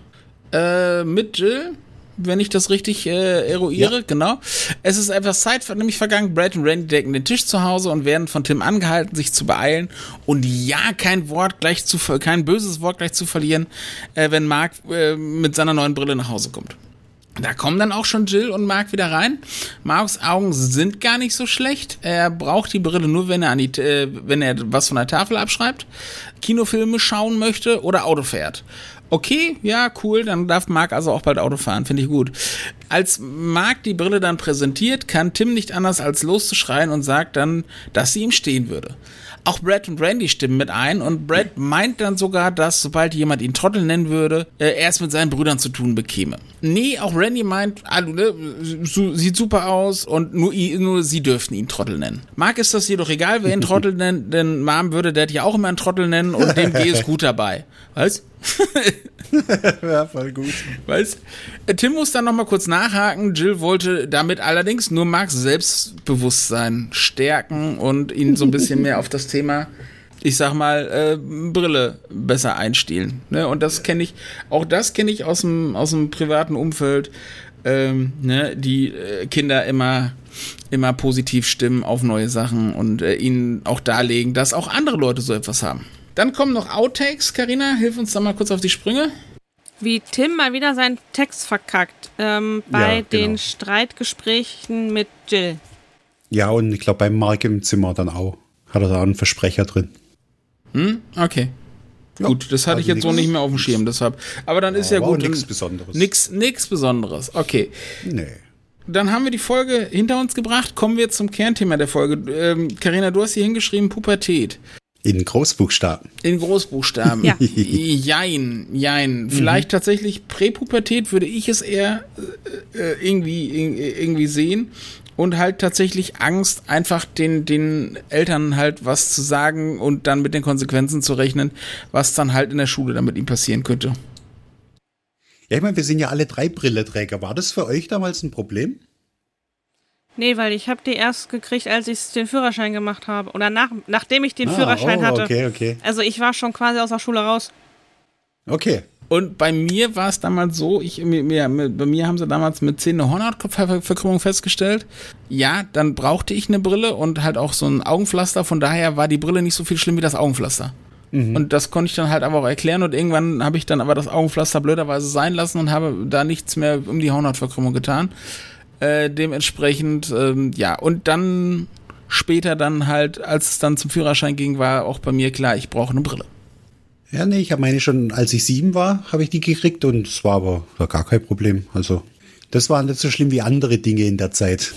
A: mit Jill, wenn ich das richtig eruiere, genau. Es ist etwas Zeit nämlich vergangen. Brad und Randy decken den Tisch zu Hause und werden von Tim angehalten, sich zu beeilen und ja, kein böses Wort gleich zu verlieren, wenn Mark mit seiner neuen Brille nach Hause kommt. Da kommen dann auch schon Jill und Mark wieder rein. Marks Augen sind gar nicht so schlecht. Er braucht die Brille nur, wenn er was von der Tafel abschreibt, Kinofilme schauen möchte oder Auto fährt. Okay, ja, cool, dann darf Mark also auch bald Auto fahren, finde ich gut. Als Mark die Brille dann präsentiert, kann Tim nicht anders als loszuschreien und sagt dann, dass sie ihm stehen würde. Auch Brad und Randy stimmen mit ein und Brad meint dann sogar, dass sobald jemand ihn Trottel nennen würde, er es mit seinen Brüdern zu tun bekäme. Nee, auch Randy meint, sieht super aus und nur sie dürften ihn Trottel nennen. Mark ist das jedoch egal, wer ihn Trottel nennt, denn Mom würde Dad ja auch immer einen Trottel nennen und dem gehe es gut dabei. Was?
B: Ja, voll gut.
A: Was? Tim muss dann nochmal kurz nachhaken. Jill wollte damit allerdings nur Marks Selbstbewusstsein stärken und ihn so ein bisschen mehr auf das Thema, ich sag mal, Brille besser einstielen. Ne? Und das kenne ich aus dem privaten Umfeld, die Kinder immer positiv stimmen auf neue Sachen und ihnen auch darlegen, dass auch andere Leute so etwas haben. Dann kommen noch Outtakes. Carina, hilf uns da mal kurz auf die Sprünge.
C: Wie Tim mal wieder seinen Text verkackt bei den Streitgesprächen mit Jill.
B: Ja, und ich glaube beim Mark im Zimmer dann auch. Hat er da einen Versprecher drin.
A: Okay. Ja, gut, das hatte ich jetzt so nicht mehr auf dem Schirm, deshalb. Aber dann ist ja gut.
B: Nichts Besonderes.
A: Nichts Besonderes, okay.
B: Nee.
A: Dann haben wir die Folge hinter uns gebracht. Kommen wir zum Kernthema der Folge. Carina, du hast hier hingeschrieben Pubertät.
B: In Großbuchstaben.
A: Ja. Jein. Vielleicht tatsächlich Präpubertät würde ich es eher irgendwie sehen. Und halt tatsächlich Angst, einfach den Eltern halt was zu sagen und dann mit den Konsequenzen zu rechnen, was dann halt in der Schule dann mit ihm passieren könnte.
B: Ja, ich meine, wir sind ja alle 3 Brilleträger. War das für euch damals ein Problem?
C: Nee, weil ich habe die erst gekriegt, als ich den Führerschein gemacht habe. Oder nachdem ich den Führerschein hatte.
B: Okay.
C: Also ich war schon quasi aus der Schule raus.
B: Okay.
A: Und bei mir war es damals so, bei mir haben sie damals mit 10 eine Hornhautverkrümmung festgestellt. Ja, dann brauchte ich eine Brille und halt auch so ein Augenpflaster. Von daher war die Brille nicht so viel schlimm wie das Augenpflaster. Und das konnte ich dann halt aber auch erklären. Und irgendwann habe ich dann aber das Augenpflaster blöderweise sein lassen und habe da nichts mehr um die Hornhautverkrümmung getan. Dementsprechend, und dann später dann halt, als es dann zum Führerschein ging, war auch bei mir klar, ich brauche eine Brille.
B: Ja, nee, ich habe meine schon, als ich 7 war, habe ich die gekriegt und es war aber gar kein Problem. Also, das war nicht so schlimm wie andere Dinge in der Zeit.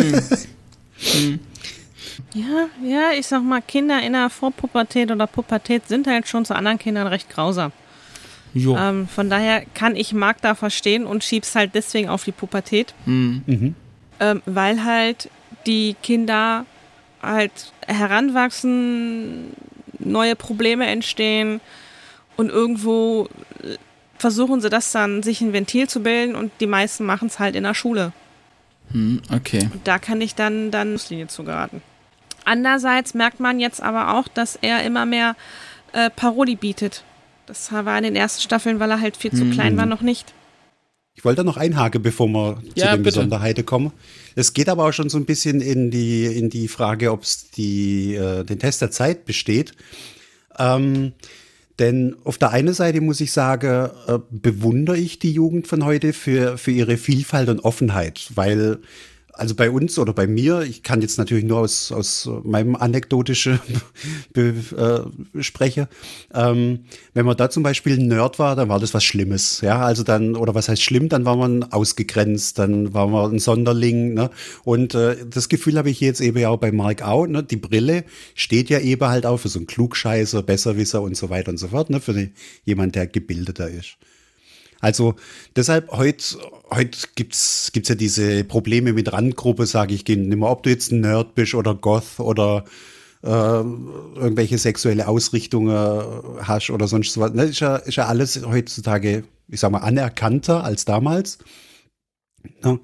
C: Ja, ich sag mal, Kinder in der Vorpubertät oder Pubertät sind halt schon zu anderen Kindern recht grausam. Von daher kann ich Mark da verstehen und schieb's halt deswegen auf die Pubertät. Weil halt die Kinder halt heranwachsen, neue Probleme entstehen und irgendwo versuchen sie das dann, sich ein Ventil zu bilden und die meisten machen es halt in der Schule.
A: Okay.
C: Und da kann ich dann Linie zu geraten. Andererseits merkt man jetzt aber auch, dass er immer mehr Parodie bietet. Das war in den ersten Staffeln, weil er halt viel zu klein war, noch nicht.
B: Ich wollte da noch einhaken, bevor wir zu den Besonderheiten kommen. Es geht aber auch schon so ein bisschen in die Frage, ob es den Test der Zeit besteht. Denn auf der einen Seite muss ich sagen, bewundere ich die Jugend von heute für ihre Vielfalt und Offenheit, weil also bei uns oder bei mir, ich kann jetzt natürlich nur aus meinem anekdotischen sprechen, wenn man da zum Beispiel ein Nerd war, dann war das was Schlimmes, ja, also dann, oder was heißt schlimm, dann war man ausgegrenzt, dann war man ein Sonderling, ne, und das Gefühl habe ich jetzt eben ja auch bei Mark auch, ne, die Brille steht ja eben halt auch für so einen Klugscheißer, Besserwisser und so weiter und so fort, ne, für jemand, der gebildeter ist. Also deshalb, heute gibt's ja diese Probleme mit Randgruppe, sage ich, nicht mehr, ob du jetzt ein Nerd bist oder Goth oder irgendwelche sexuelle Ausrichtungen hast oder sonst was. Das ist ja alles heutzutage, ich sag mal, anerkannter als damals. Ja.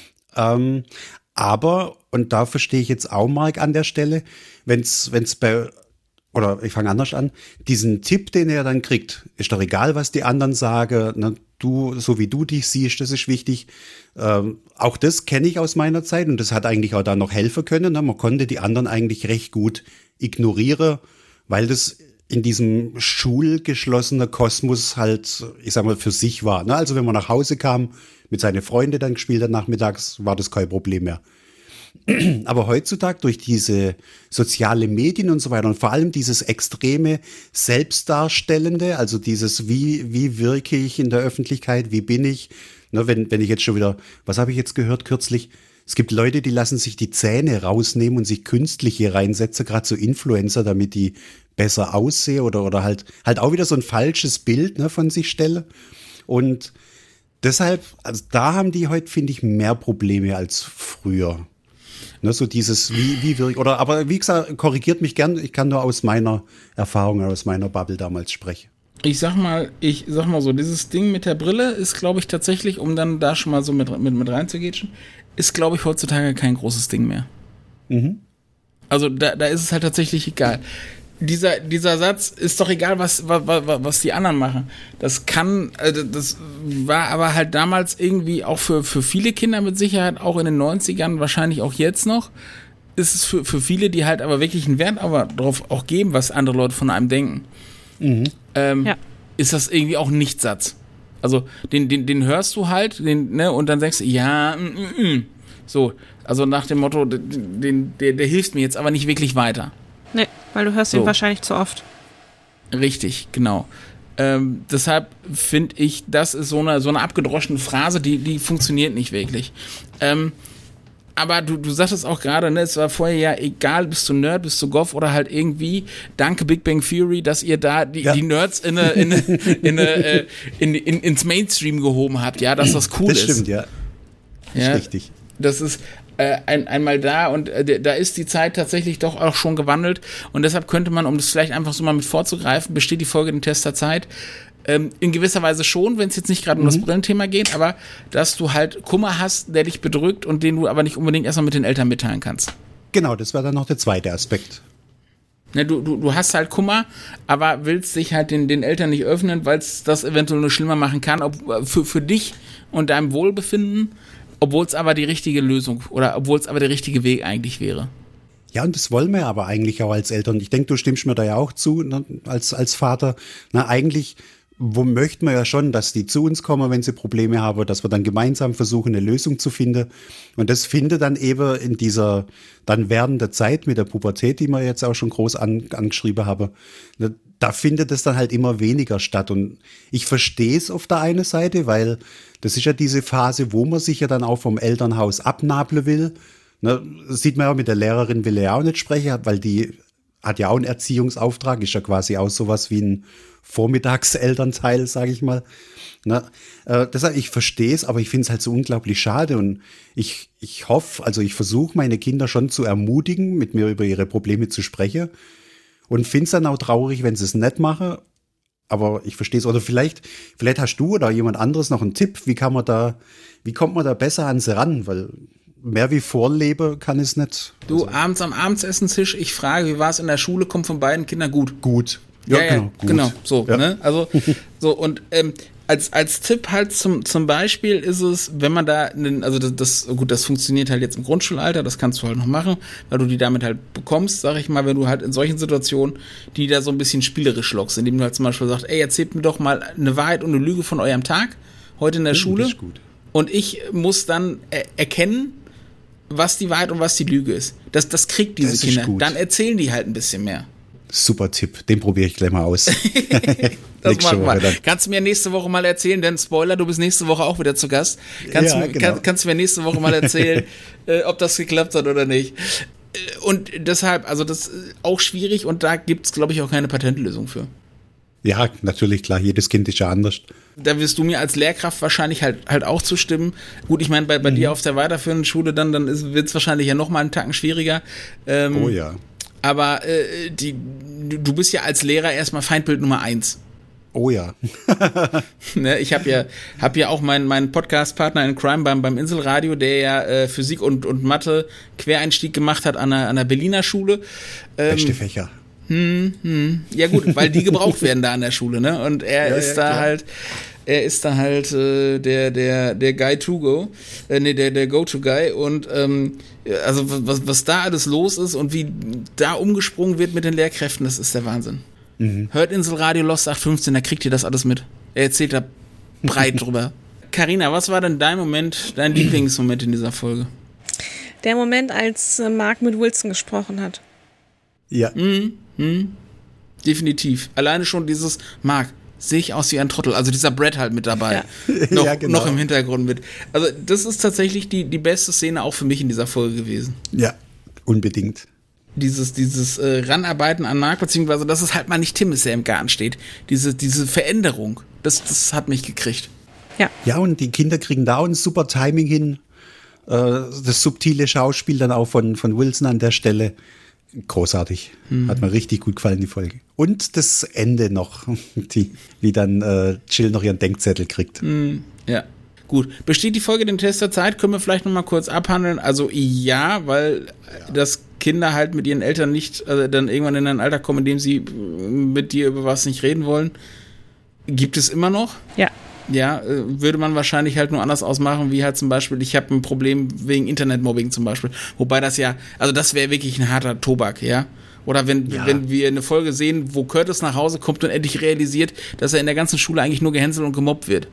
B: Aber, und da verstehe ich jetzt auch Mark an der Stelle, wenn's bei oder ich fange anders an, diesen Tipp, den er dann kriegt, ist doch egal, was die anderen sagen, ne? Du, so wie du dich siehst, das ist wichtig. Auch das kenne ich aus meiner Zeit und das hat eigentlich auch da noch helfen können. Ne? Man konnte die anderen eigentlich recht gut ignorieren, weil das in diesem schulgeschlossenen Kosmos halt, ich sag mal, für sich war. Ne? Also wenn man nach Hause kam, mit seinen Freunden dann gespielt hat nachmittags, war das kein Problem mehr. Aber heutzutage durch diese soziale Medien und so weiter und vor allem dieses extreme Selbstdarstellende, also dieses wie wirke ich in der Öffentlichkeit, wie bin ich, ne, wenn ich jetzt schon wieder, was habe ich jetzt gehört kürzlich, es gibt Leute, die lassen sich die Zähne rausnehmen und sich künstlich hier reinsetzen, gerade so Influencer, damit die besser aussehen oder halt auch wieder so ein falsches Bild, ne, von sich stellen. Und deshalb, also da haben die heute, finde ich, mehr Probleme als früher. Ne, so dieses, aber wie gesagt, korrigiert mich gern, ich kann nur aus meiner Erfahrung, aus meiner Bubble damals sprechen.
A: Ich sag mal so, dieses Ding mit der Brille ist, glaube ich, tatsächlich, um dann da schon mal so mit reinzugehen, ist, glaube ich, heutzutage kein großes Ding mehr. Mhm. Also da ist es halt tatsächlich egal. Dieser Satz ist doch egal, was die anderen machen. Das war aber halt damals irgendwie auch für viele Kinder mit Sicherheit, auch in den 90ern, wahrscheinlich auch jetzt noch, ist es für viele, die halt aber wirklich einen Wert aber drauf auch geben, was andere Leute von einem denken. Mhm. Ist das irgendwie auch ein Nichtsatz. Also den hörst du halt, ne, und dann sagst du, ja, so, also nach dem Motto, der hilft mir jetzt aber nicht wirklich weiter.
C: Nee, weil du hörst ihn wahrscheinlich zu oft.
A: Richtig, genau. Deshalb finde ich, das ist so eine abgedroschene Phrase, die funktioniert nicht wirklich. Aber du sagtest auch gerade, ne, es war vorher ja egal, bist du Nerd, bist du Goth oder halt irgendwie, danke Big Bang Theory, dass ihr da die Nerds ins Mainstream gehoben habt, ja, dass das cool ist.
B: Das stimmt, ja. Das ist richtig.
A: Das ist einmal da und da ist die Zeit tatsächlich doch auch schon gewandelt und deshalb könnte man, um das vielleicht einfach so mal mit vorzugreifen, besteht die Folge den Test der Zeit, in gewisser Weise schon, wenn es jetzt nicht gerade um das Brillenthema geht, aber dass du halt Kummer hast, der dich bedrückt und den du aber nicht unbedingt erstmal mit den Eltern mitteilen kannst.
B: Genau, das war dann noch der zweite Aspekt.
A: Ne, du hast halt Kummer, aber willst dich halt den Eltern nicht öffnen, weil es das eventuell nur schlimmer machen kann, für dich und deinem Wohlbefinden, obwohl es aber die richtige Lösung oder obwohl es aber der richtige Weg eigentlich wäre.
B: Ja, und das wollen wir aber eigentlich auch als Eltern. Ich denke, du stimmst mir da ja auch zu, ne, als Vater. Na, eigentlich, wo möchten wir ja schon, dass die zu uns kommen, wenn sie Probleme haben, dass wir dann gemeinsam versuchen, eine Lösung zu finden. Und das findet dann eben in dieser dann werdenden Zeit mit der Pubertät, die wir jetzt auch schon groß angeschrieben haben, da findet es dann halt immer weniger statt. Und ich verstehe es auf der einen Seite, weil das ist ja diese Phase, wo man sich ja dann auch vom Elternhaus abnabeln will. Ne, das sieht man ja mit der Lehrerin, will er ja auch nicht sprechen, weil die hat ja auch einen Erziehungsauftrag, ist ja quasi auch sowas wie ein Vormittagselternteil, sage ich mal. Ne, deshalb, ich verstehe es, aber ich finde es halt so unglaublich schade und ich hoffe, also ich versuche meine Kinder schon zu ermutigen, mit mir über ihre Probleme zu sprechen und finde es dann auch traurig, wenn sie es nicht machen. Aber ich verstehe es. Oder vielleicht hast du oder jemand anderes noch einen Tipp, wie kommt man da besser an sie ran? Weil mehr wie Vorleben kann es nicht.
A: Du, abends am Abendsessenstisch, ich frage, wie war es in der Schule, kommt von beiden Kindern gut.
B: Gut.
A: Ja, genau, gut. So, ja. Ne? Also, so, und als Tipp halt zum Beispiel ist es, wenn man da, das funktioniert halt jetzt im Grundschulalter, das kannst du halt noch machen, weil du die damit halt bekommst, sag ich mal, wenn du halt in solchen Situationen, die da so ein bisschen spielerisch lockst, indem du halt zum Beispiel sagst, ey, erzählt mir doch mal eine Wahrheit und eine Lüge von eurem Tag, heute in der Schule.
B: Gut.
A: Und ich muss dann erkennen, was die Wahrheit und was die Lüge ist. Das kriegt diese Kinder. Gut. Dann erzählen die halt ein bisschen mehr.
B: Super Tipp, den probiere ich gleich mal aus.
A: Das machen wir. Kannst du mir nächste Woche mal erzählen, denn Spoiler, du bist nächste Woche auch wieder zu Gast. Kannst du mir nächste Woche mal erzählen, ob das geklappt hat oder nicht. Und deshalb, also das ist auch schwierig und da gibt es, glaube ich, auch keine Patentlösung für.
B: Ja, natürlich, klar, jedes Kind ist ja anders.
A: Da wirst du mir als Lehrkraft wahrscheinlich halt auch zustimmen. Gut, ich meine, bei dir auf der weiterführenden Schule dann wird es wahrscheinlich ja nochmal einen Tacken schwieriger.
B: Oh ja.
A: Aber du bist ja als Lehrer erstmal Feindbild Nummer 1.
B: Oh ja.
A: Ne, ich hab ja auch meinen Podcast-Partner in Crime beim Inselradio, der ja Physik und Mathe Quereinstieg gemacht hat an der Berliner Schule.
B: Beste Fächer.
A: Ja gut, weil die gebraucht werden da an der Schule, ne? Und er ist da halt der Guy to go, der Go-to-Guy und also was da alles los ist und wie da umgesprungen wird mit den Lehrkräften, das ist der Wahnsinn. Hört Inselradio Lost 815, da kriegt ihr das alles mit. Er erzählt da breit drüber. Carina, was war denn dein Lieblingsmoment in dieser Folge?
C: Der Moment, als Mark mit Wilson gesprochen hat.
B: Ja.
A: Definitiv. Alleine schon dieses Mark, sehe ich aus wie ein Trottel. Also dieser Brad halt mit dabei.
B: Ja.
A: Noch im Hintergrund mit. Also das ist tatsächlich die beste Szene auch für mich in dieser Folge gewesen.
B: Ja, unbedingt.
A: Dieses Ranarbeiten an Mark, beziehungsweise dass es halt mal nicht Tim ist, der im Garten steht. Diese Veränderung, das hat mich gekriegt.
C: Ja.
B: Ja, und die Kinder kriegen da auch ein super Timing hin. Das subtile Schauspiel dann auch von Wilson an der Stelle. Großartig. Hat mir richtig gut gefallen, die Folge. Und das Ende noch, wie dann Jill noch ihren Denkzettel kriegt.
A: Ja. Gut. Besteht die Folge den Test der Zeit? Können wir vielleicht noch mal kurz abhandeln? Also ja, weil das Kinder halt mit ihren Eltern nicht dann irgendwann in ein Alter kommen, in dem sie mit dir über was nicht reden wollen. Gibt es immer noch?
C: Ja.
A: Ja, würde man wahrscheinlich halt nur anders ausmachen, wie halt zum Beispiel, ich habe ein Problem wegen Internetmobbing zum Beispiel. Wobei das ja, also das wäre wirklich ein harter Tobak, ja. Oder wenn wir eine Folge sehen, wo Curtis nach Hause kommt und endlich realisiert, dass er in der ganzen Schule eigentlich nur gehänselt und gemobbt wird.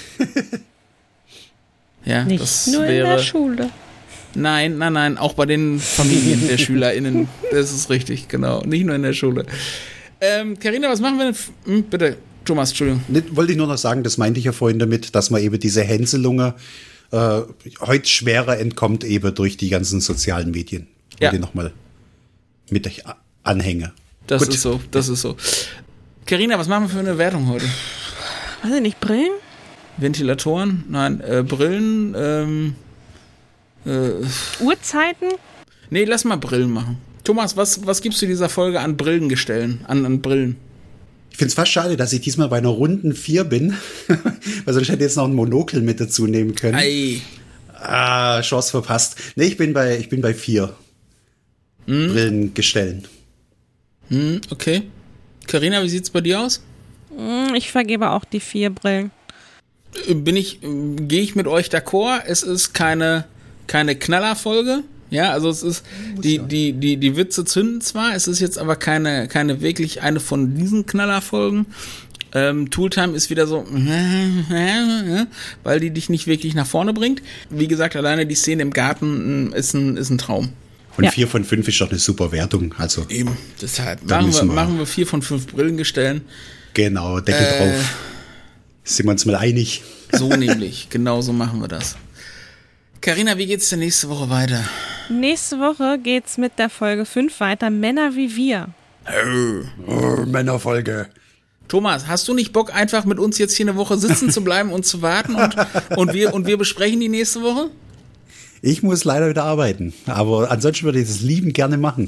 A: Ja,
C: nicht
A: das
C: nur
A: wäre,
C: in der Schule.
A: Nein, auch bei den Familien der SchülerInnen. Das ist richtig, genau. Nicht nur in der Schule. Carina, was machen wir denn? Bitte, Thomas, Entschuldigung.
B: Wollte ich nur noch sagen, das meinte ich ja vorhin damit, dass man eben diese Hänselunge heute schwerer entkommt eben durch die ganzen sozialen Medien.
A: Ja.
B: Die nochmal mit euch anhänge.
A: Das ist so. Carina, was machen wir für eine Wertung heute?
C: Weiß ich nicht, Brillen?
A: Ventilatoren? Nein, Brillen,
C: Uhrzeiten?
A: Nee, lass mal Brillen machen. Thomas, was gibst du dieser Folge an Brillengestellen, an Brillen?
B: Ich finde es fast schade, dass ich diesmal bei einer runden 4 bin, weil sonst hätte ich jetzt noch ein Monokel mit dazu nehmen können.
A: Ei.
B: Chance verpasst. Nee, ich bin bei 4 Brillengestellen.
A: Okay. Carina, wie sieht's bei dir aus?
C: Ich vergebe auch die 4 Brillen.
A: Gehe ich mit euch d'accord? Es ist keine Knallerfolge. Ja, also es ist, die Witze zünden zwar, es ist jetzt aber keine wirklich eine von diesen Knallerfolgen. Tooltime ist wieder so, weil die dich nicht wirklich nach vorne bringt. Wie gesagt, alleine die Szene im Garten ist ein Traum.
B: Und 4 von 5 ist doch eine super Wertung. Also
A: eben, deshalb machen wir 4 von 5 Brillengestellen.
B: Genau, Deckel drauf. Sind wir uns mal einig.
A: So nämlich, genau so machen wir das. Carina, wie geht's denn nächste Woche weiter?
C: Nächste Woche geht's mit der Folge 5 weiter, Männer wie wir.
B: Männerfolge.
A: Thomas, hast du nicht Bock, einfach mit uns jetzt hier eine Woche sitzen zu bleiben und zu warten und wir besprechen die nächste Woche?
B: Ich muss leider wieder arbeiten, aber ansonsten würde ich das liebend gerne machen.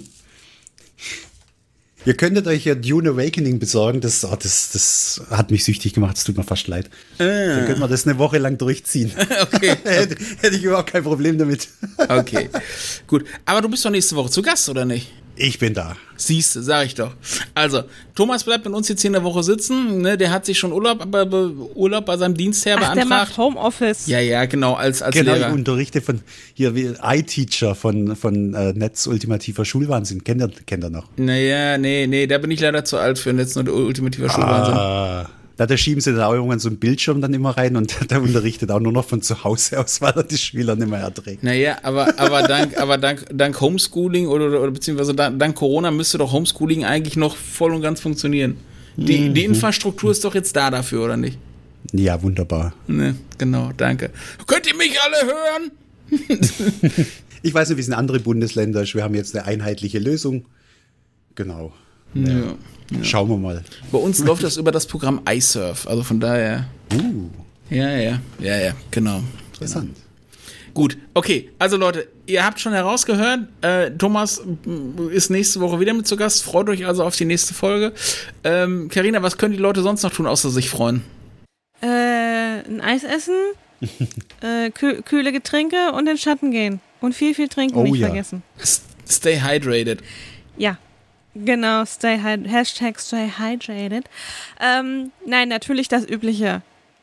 B: Ihr könntet euch ja Dune Awakening besorgen, das hat mich süchtig gemacht, es tut mir fast leid. Dann könnte man das eine Woche lang durchziehen.
A: Okay.
B: Hätte ich überhaupt kein Problem damit.
A: Okay, gut. Aber du bist doch nächste Woche zu Gast, oder nicht?
B: Ich bin da.
A: Siehst du, sag ich doch. Also, Thomas bleibt mit uns jetzt hier in der Woche sitzen. Ne? Der hat sich schon Urlaub bei seinem Dienstherr beantragt.
C: Der macht Homeoffice.
A: Ja, genau, als
B: Genau,
A: Lehrer.
B: ich unterrichte von hier wie iTeacher von Netz ultimativer Schulwahnsinn. Kennt ihr noch?
A: Naja, nee, da bin ich leider zu alt für Netz und ultimativer Schulwahnsinn.
B: Da schieben sie dann auch irgendwann so einen Bildschirm dann immer rein und der unterrichtet auch nur noch von zu Hause aus, weil er die Schüler nicht mehr erträgt.
A: Naja, aber dank Homeschooling oder beziehungsweise dank Corona müsste doch Homeschooling eigentlich noch voll und ganz funktionieren. Die Infrastruktur ist doch jetzt da dafür, oder nicht?
B: Ja, wunderbar.
A: Ne, genau, danke. Könnt ihr mich alle hören?
B: Ich weiß nicht, wie es in anderen Bundesländern ist. Wir haben jetzt eine einheitliche Lösung. Genau.
A: Ja.
B: Schauen wir mal.
A: Bei uns läuft das über das Programm iSurf, also von daher. Ja, genau.
B: Interessant.
A: Gut, okay, also Leute, ihr habt schon herausgehört, Thomas ist nächste Woche wieder mit zu Gast, freut euch also auf die nächste Folge. Carina, was können die Leute sonst noch tun, außer sich freuen?
C: Ein Eis essen, kühle Getränke und in den Schatten gehen. Und viel trinken, nicht vergessen.
A: Stay hydrated.
C: Ja. Genau, Hashtag stay hydrated. Nein, natürlich das Übliche.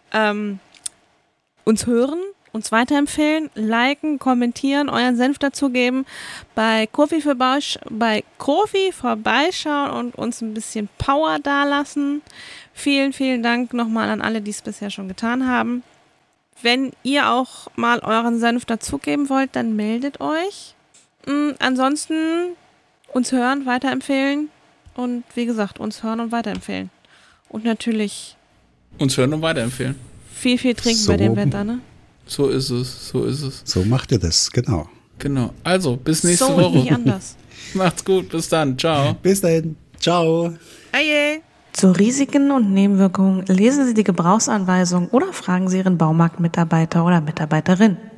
C: Uns hören, uns weiterempfehlen, liken, kommentieren, euren Senf dazugeben, bei Kofi vorbeischauen und uns ein bisschen Power dalassen. Vielen, vielen Dank nochmal an alle, die es bisher schon getan haben. Wenn ihr auch mal euren Senf dazugeben wollt, dann meldet euch. Ansonsten uns hören, weiterempfehlen und wie gesagt, uns hören und weiterempfehlen. Und natürlich
A: uns hören und weiterempfehlen.
C: Viel trinken bei dem Wetter, ne?
A: So ist es.
B: So macht ihr das, genau.
A: Genau, also bis nächste
C: so
A: Woche.
C: Und nicht anders.
A: Macht's gut, bis dann, ciao.
B: Bis dahin, ciao.
C: Aye.
H: Zu Risiken und Nebenwirkungen lesen Sie die Gebrauchsanweisung oder fragen Sie Ihren Baumarktmitarbeiter oder Mitarbeiterin.